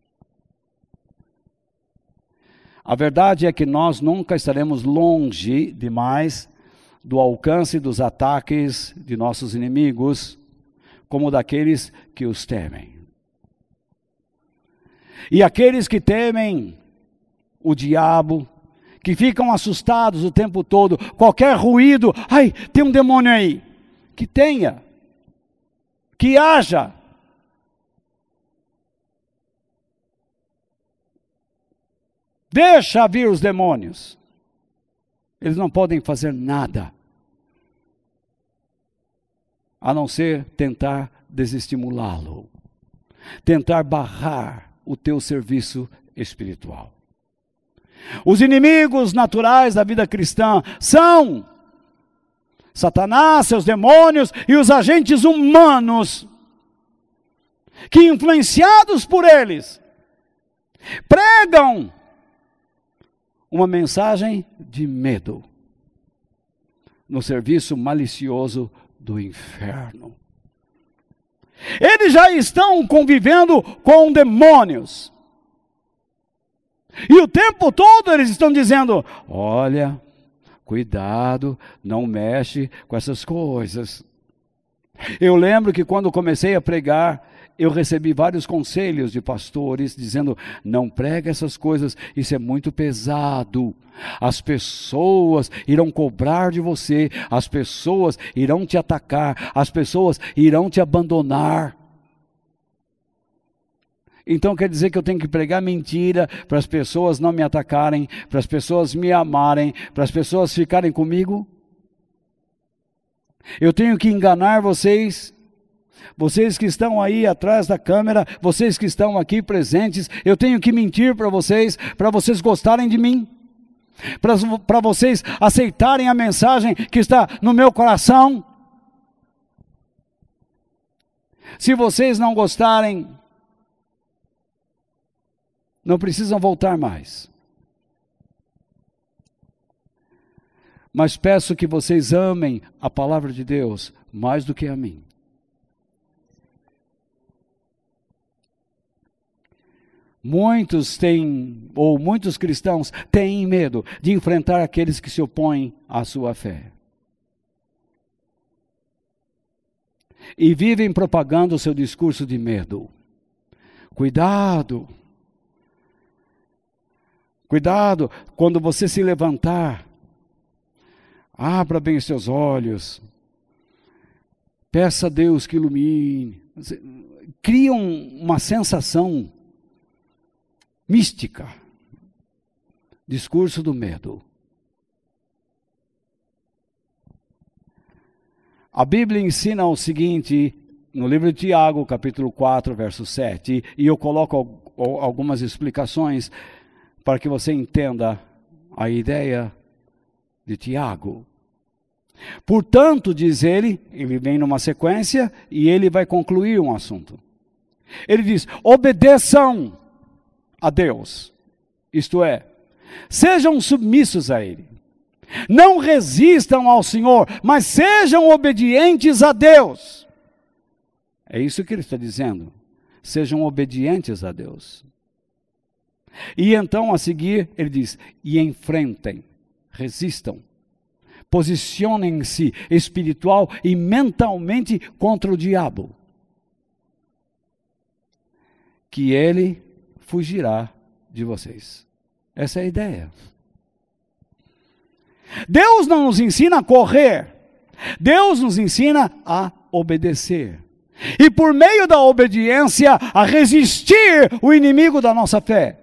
A verdade é que nós nunca estaremos longe demais do alcance dos ataques de nossos inimigos, como daqueles que os temem. E aqueles que temem o diabo, que ficam assustados o tempo todo, qualquer ruído, ai, tem um demônio aí, que tenha, que haja. Deixa vir os demônios. Eles não podem fazer nada, a não ser tentar desestimulá-lo, tentar barrar o teu serviço espiritual. Os inimigos naturais da vida cristã são Satanás, seus demônios e os agentes humanos, que influenciados por eles, pregam uma mensagem de medo no serviço malicioso do inferno. Eles já estão convivendo com demônios. E o tempo todo eles estão dizendo: olha, cuidado, não mexe com essas coisas. Eu lembro que quando comecei a pregar, eu recebi vários conselhos de pastores dizendo, não prega essas coisas, isso é muito pesado. As pessoas irão cobrar de você, as pessoas irão te atacar, as pessoas irão te abandonar. Então quer dizer que eu tenho que pregar mentira para as pessoas não me atacarem, para as pessoas me amarem, para as pessoas ficarem comigo? Eu tenho que enganar vocês? Vocês que estão aí atrás da câmera, vocês que estão aqui presentes, eu tenho que mentir para vocês, para vocês gostarem de mim, para vocês aceitarem a mensagem que está no meu coração. Se vocês não gostarem, não precisam voltar mais. Mas peço que vocês amem a palavra de Deus mais do que a mim. Muitos têm, ou muitos cristãos têm medo de enfrentar aqueles que se opõem à sua fé. E vivem propagando o seu discurso de medo. Cuidado! Cuidado, quando você se levantar, abra bem os seus olhos, peça a Deus que ilumine. Cria um, uma sensação mística. Discurso do medo. A Bíblia ensina o seguinte, no livro de Tiago, capítulo quatro, verso sete, e eu coloco algumas explicações para que você entenda a ideia de Tiago. Portanto, diz ele, ele vem numa sequência e ele vai concluir um assunto. Ele diz, obedeçam a Deus, isto é, sejam submissos a Ele. Não resistam ao Senhor, mas sejam obedientes a Deus. É isso que ele está dizendo, sejam obedientes a Deus. E então a seguir ele diz, e enfrentem, resistam, posicionem-se espiritual e mentalmente contra o diabo, que ele fugirá de vocês. Essa é a ideia. Deus não nos ensina a correr, Deus nos ensina a obedecer. E por meio da obediência, a resistir o inimigo da nossa fé.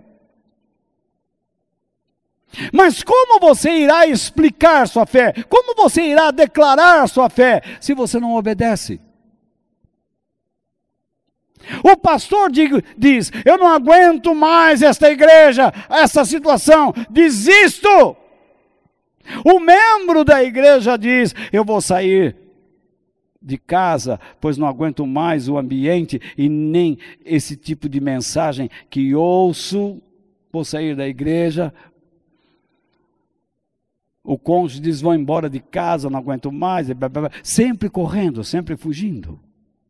Mas como você irá explicar sua fé? Como você irá declarar sua fé se você não obedece? O pastor diz, eu não aguento mais esta igreja, essa situação, desisto. O membro da igreja diz, eu vou sair de casa, pois não aguento mais o ambiente e nem esse tipo de mensagem que ouço, vou sair da igreja. O cônjuge diz, vou embora de casa, não aguento mais, sempre correndo, sempre fugindo.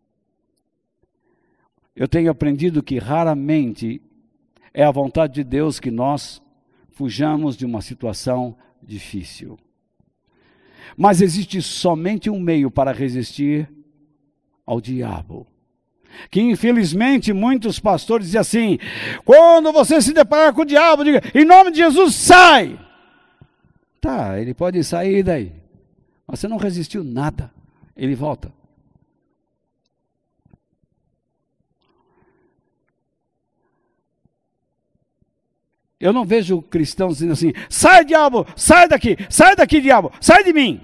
Eu tenho aprendido que raramente é a vontade de Deus que nós fujamos de uma situação difícil. Mas existe somente um meio para resistir ao diabo. Que infelizmente muitos pastores dizem assim, quando você se deparar com o diabo, diga, em nome de Jesus, sai! Tá, ele pode sair daí, mas você não resistiu nada, ele volta. Eu não vejo cristãos dizendo assim, sai diabo, sai daqui, sai daqui diabo, sai de mim.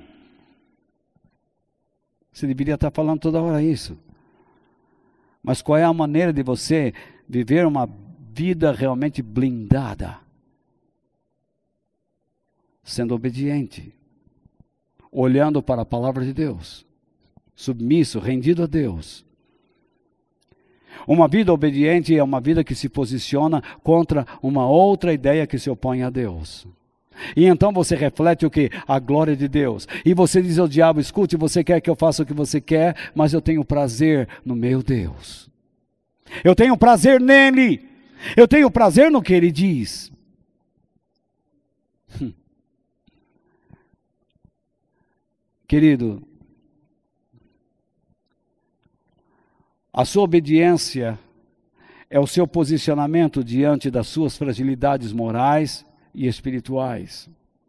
Você deveria estar falando toda hora isso. Mas qual é a maneira de você viver uma vida realmente blindada? Sendo obediente, olhando para a palavra de Deus, submisso, rendido a Deus. Uma vida obediente é uma vida que se posiciona contra uma outra ideia que se opõe a Deus. E então você reflete o que? A glória de Deus. E você diz ao diabo, escute, você quer que eu faça o que você quer, mas eu tenho prazer no meu Deus. Eu tenho prazer nele. Eu tenho prazer no que ele diz. Hum. Querido, A sua obediência é o seu posicionamento diante das suas fragilidades morais e espirituais.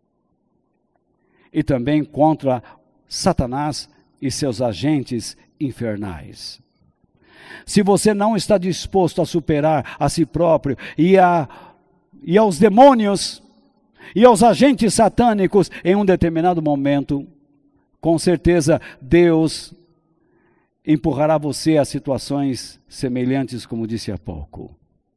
E também contra Satanás e seus agentes infernais. Se você não está disposto a superar a si próprio e, a, e aos demônios e aos agentes satânicos em um determinado momento, com certeza Deus empurrará você a situações semelhantes, como disse há pouco.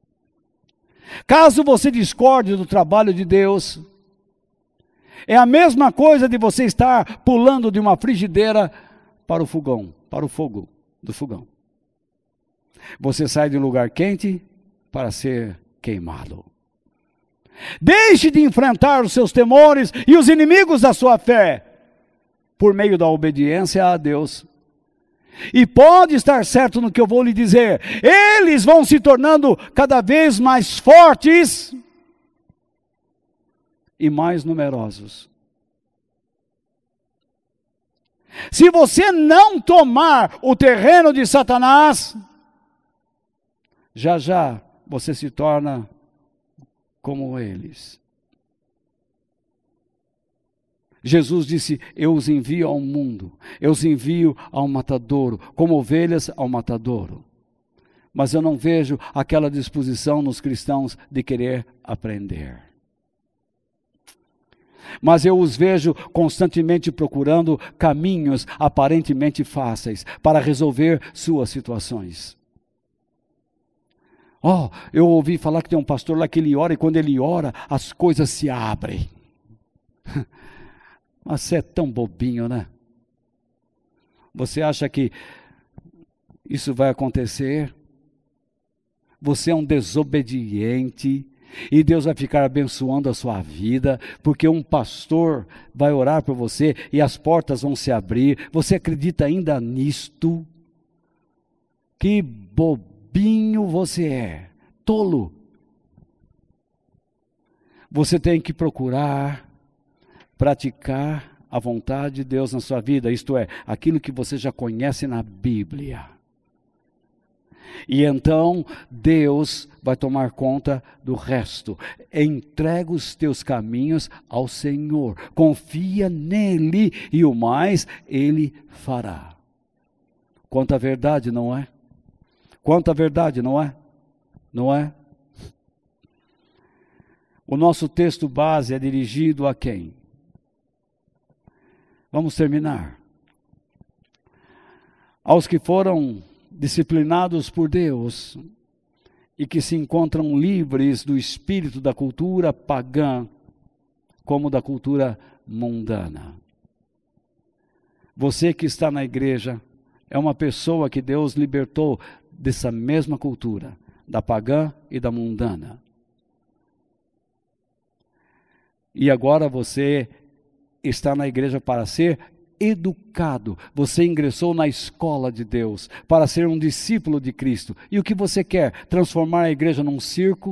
Caso você discorde do trabalho de Deus, é a mesma coisa de você estar pulando de uma frigideira para o fogão, para o fogo do fogão. Você sai de um lugar quente para ser queimado. Deixe de enfrentar os seus temores e os inimigos da sua fé por meio da obediência a Deus. E pode estar certo no que eu vou lhe dizer, eles vão se tornando cada vez mais fortes e mais numerosos. Se você não tomar o terreno de Satanás, já já você se torna como eles. Jesus disse, eu os envio ao mundo, eu os envio ao matadouro, como ovelhas ao matadouro. Mas eu não vejo aquela disposição nos cristãos de querer aprender. Mas eu os vejo constantemente procurando caminhos aparentemente fáceis para resolver suas situações. Oh, eu ouvi falar que tem um pastor lá que ele ora e quando ele ora as coisas se abrem. Mas você é tão bobinho, né? Você acha que isso vai acontecer? Você é um desobediente e Deus vai ficar abençoando a sua vida, porque um pastor vai orar por você e as portas vão se abrir. Você acredita ainda nisto? Que bobinho você é, tolo. Você tem que procurar praticar a vontade de Deus na sua vida, isto é, aquilo que você já conhece na Bíblia. E então Deus vai tomar conta do resto. Entrega os teus caminhos ao Senhor, confia nele e o mais Ele fará. Quanta verdade, não é? Quanta verdade, não é? Não é? O nosso texto base é dirigido a quem? Vamos terminar. Aos que foram disciplinados por Deus e que se encontram livres do espírito da cultura pagã, como da cultura mundana. Você que está na igreja é uma pessoa que Deus libertou dessa mesma cultura, da pagã e da mundana. E agora você está na igreja para ser educado. Você ingressou na escola de Deus para ser um discípulo de Cristo. E o que você quer? Transformar a igreja num circo?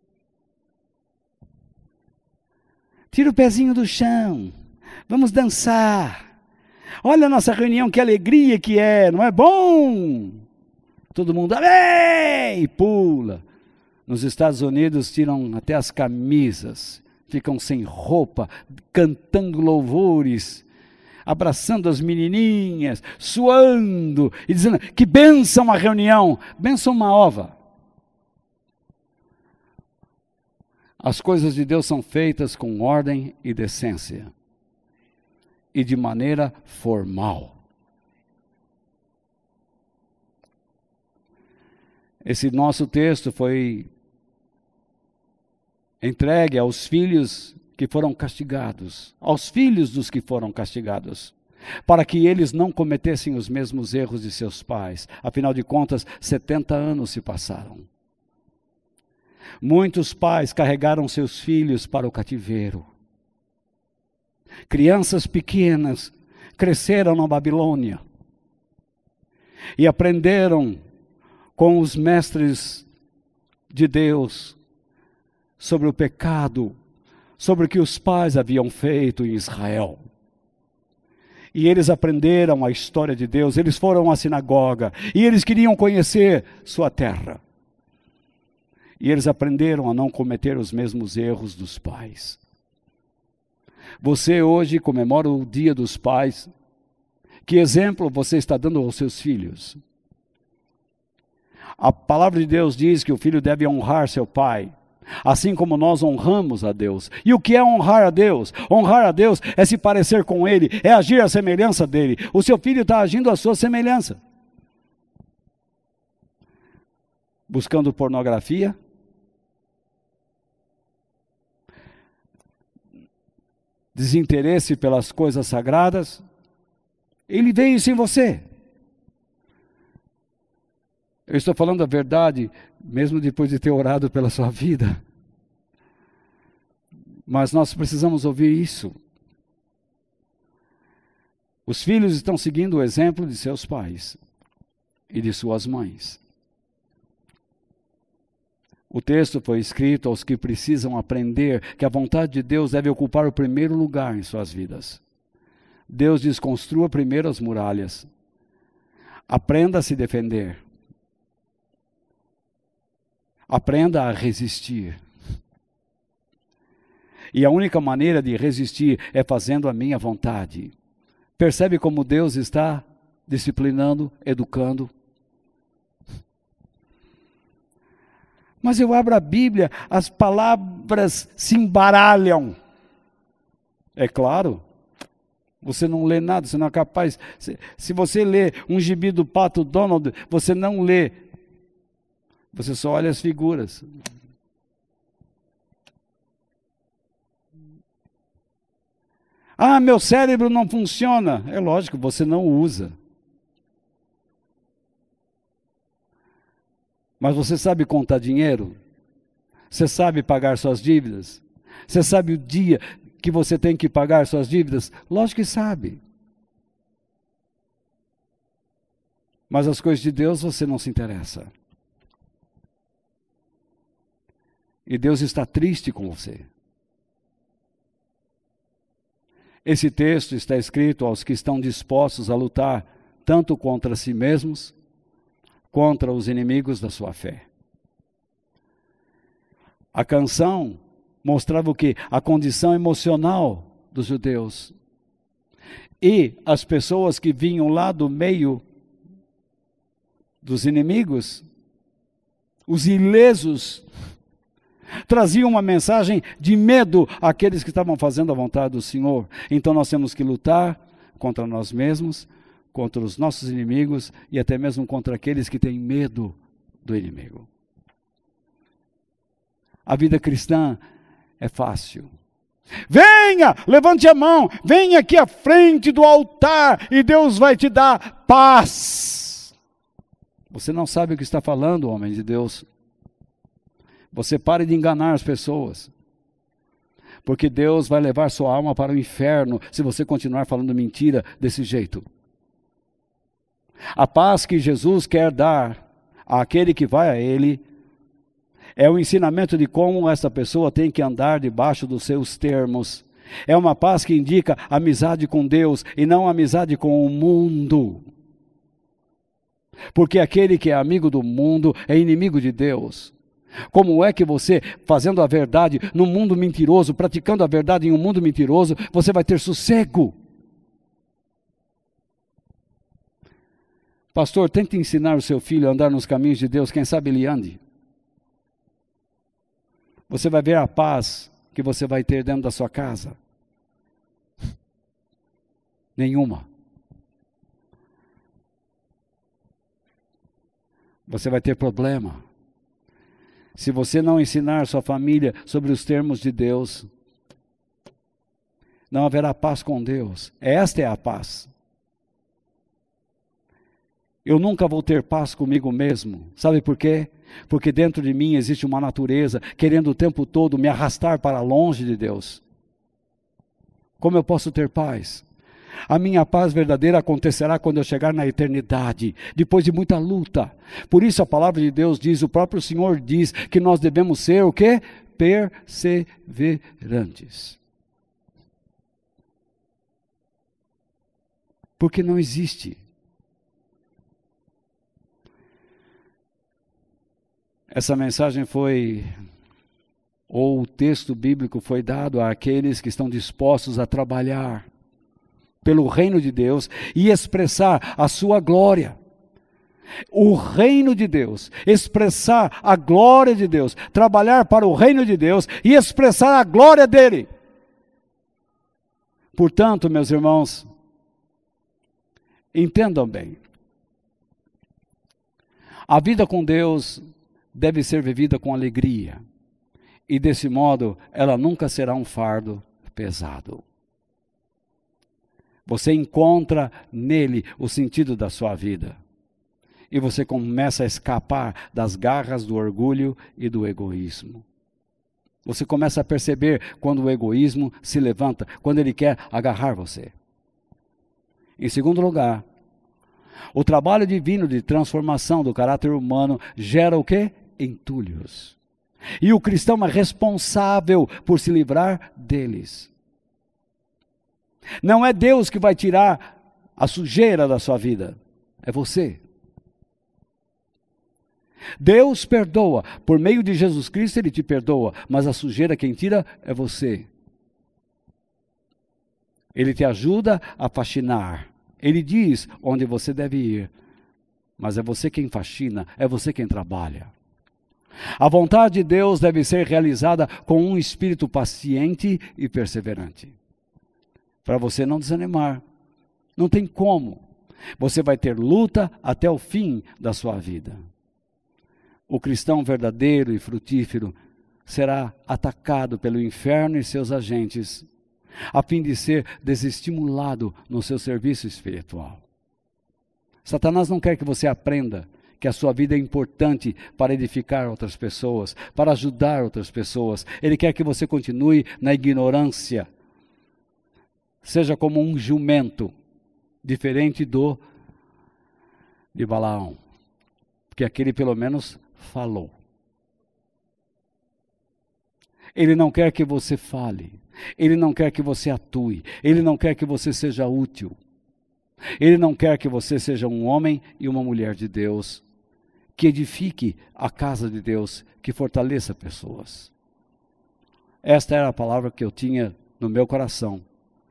Tira o pezinho do chão. Vamos dançar. Olha a nossa reunião, que alegria que é, não é bom? Todo mundo, amém! E pula. Nos Estados Unidos tiram até as camisas. Ficam sem roupa, cantando louvores, abraçando as menininhas, suando e dizendo, que bênção a reunião, bênção uma ova. As coisas de Deus são feitas com ordem e decência, e de maneira formal. Esse nosso texto foi entregue aos filhos que foram castigados, aos filhos dos que foram castigados, para que eles não cometessem os mesmos erros de seus pais. Afinal de contas, setenta anos se passaram. Muitos pais carregaram seus filhos para o cativeiro. Crianças pequenas cresceram na Babilônia e aprenderam com os mestres de Deus sobre o pecado, sobre o que os pais haviam feito em Israel. E eles aprenderam a história de Deus, eles foram à sinagoga, e eles queriam conhecer sua terra. E eles aprenderam a não cometer os mesmos erros dos pais. Você hoje comemora o Dia dos Pais. Que exemplo você está dando aos seus filhos? A palavra de Deus diz que o filho deve honrar seu pai, assim como nós honramos a Deus. E o que é honrar a Deus? Honrar a Deus é se parecer com Ele, é agir à semelhança dEle. O seu filho está agindo à sua semelhança. Buscando pornografia? Desinteresse pelas coisas sagradas? Ele vê isso em você. Eu estou falando a verdade, mesmo depois de ter orado pela sua vida. Mas nós precisamos ouvir isso. Os filhos estão seguindo o exemplo de seus pais e de suas mães. O texto foi escrito aos que precisam aprender que a vontade de Deus deve ocupar o primeiro lugar em suas vidas. Deus diz: construa primeiro as muralhas. Aprenda a se defender. Aprenda a resistir. E a única maneira de resistir é fazendo a minha vontade. Percebe como Deus está disciplinando, educando? Mas eu abro a Bíblia, as palavras se embaralham. É claro, você não lê nada, você não é capaz. Se, se você lê um gibi do Pato Donald, você não lê. Você só olha as figuras. Ah, meu cérebro não funciona. É lógico, você não usa. Mas você sabe contar dinheiro? Você sabe pagar suas dívidas? Você sabe o dia que você tem que pagar suas dívidas? Lógico que sabe. Mas as coisas de Deus você não se interessa. E Deus está triste com você. Esse texto está escrito aos que estão dispostos a lutar tanto contra si mesmos, contra os inimigos da sua fé. A canção mostrava o quê? A condição emocional dos judeus. E as pessoas que vinham lá do meio dos inimigos, os ilesos, traziam uma mensagem de medo àqueles que estavam fazendo a vontade do Senhor. Então nós temos que lutar contra nós mesmos, contra os nossos inimigos e até mesmo contra aqueles que têm medo do inimigo. A vida cristã é fácil. Venha, levante a mão, venha aqui à frente do altar e Deus vai te dar paz. Você não sabe o que está falando, homem de Deus. Você pare de enganar as pessoas. Porque Deus vai levar sua alma para o inferno se você continuar falando mentira desse jeito. A paz que Jesus quer dar àquele que vai a Ele é o ensinamento de como essa pessoa tem que andar debaixo dos seus termos. É uma paz que indica amizade com Deus e não amizade com o mundo. Porque aquele que é amigo do mundo é inimigo de Deus. Como é que você, fazendo a verdade num mundo mentiroso, praticando a verdade em um mundo mentiroso, você vai ter sossego? Pastor, tente ensinar o seu filho a andar nos caminhos de Deus, quem sabe ele ande. Você vai ver a paz que você vai ter dentro da sua casa. Nenhuma. Você vai ter problema. Se você não ensinar sua família sobre os termos de Deus, não haverá paz com Deus. Esta é a paz. Eu nunca vou ter paz comigo mesmo. Sabe por quê? Porque dentro de mim existe uma natureza querendo o tempo todo me arrastar para longe de Deus. Como eu posso ter paz? A minha paz verdadeira acontecerá quando eu chegar na eternidade, depois de muita luta. Por isso a palavra de Deus diz, o próprio Senhor diz, que nós devemos ser o quê? Perseverantes. Porque não existe. Essa mensagem foi, ou o texto bíblico foi dado àqueles que estão dispostos a trabalhar pelo reino de Deus e expressar a sua glória. O reino de Deus, expressar a glória de Deus, trabalhar para o reino de Deus e expressar a glória dele. Portanto, meus irmãos, entendam bem, a vida com Deus deve ser vivida com alegria, e desse modo ela nunca será um fardo pesado. Você encontra nele o sentido da sua vida. E você começa a escapar das garras do orgulho e do egoísmo. Você começa a perceber quando o egoísmo se levanta, quando ele quer agarrar você. Em segundo lugar, o trabalho divino de transformação do caráter humano gera o quê? Entulhos. E o cristão é responsável por se livrar deles. Não é Deus que vai tirar a sujeira da sua vida, é você. Deus perdoa, por meio de Jesus Cristo Ele te perdoa, mas a sujeira quem tira é você. Ele te ajuda a faxinar, Ele diz onde você deve ir, mas é você quem faxina, é você quem trabalha. A vontade de Deus deve ser realizada com um espírito paciente e perseverante, para você não desanimar. Não tem como, você vai ter luta até o fim da sua vida. O cristão verdadeiro e frutífero será atacado pelo inferno e seus agentes, a fim de ser desestimulado no seu serviço espiritual. Satanás não quer que você aprenda que a sua vida é importante para edificar outras pessoas, para ajudar outras pessoas. Ele quer que você continue na ignorância, seja como um jumento, diferente do de Balaão, porque aquele pelo menos falou. Ele não quer que você fale, ele não quer que você atue, ele não quer que você seja útil, ele não quer que você seja um homem e uma mulher de Deus, que edifique a casa de Deus, que fortaleça pessoas. Esta era a palavra que eu tinha no meu coração,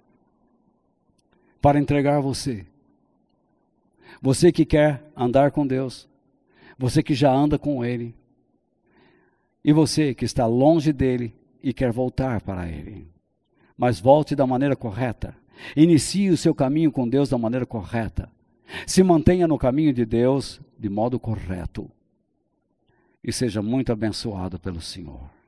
para entregar a você. Você que quer andar com Deus, você que já anda com Ele, e você que está longe dEle e quer voltar para Ele. Mas volte da maneira correta. Inicie o seu caminho com Deus da maneira correta. Se mantenha no caminho de Deus de modo correto. E seja muito abençoado pelo Senhor.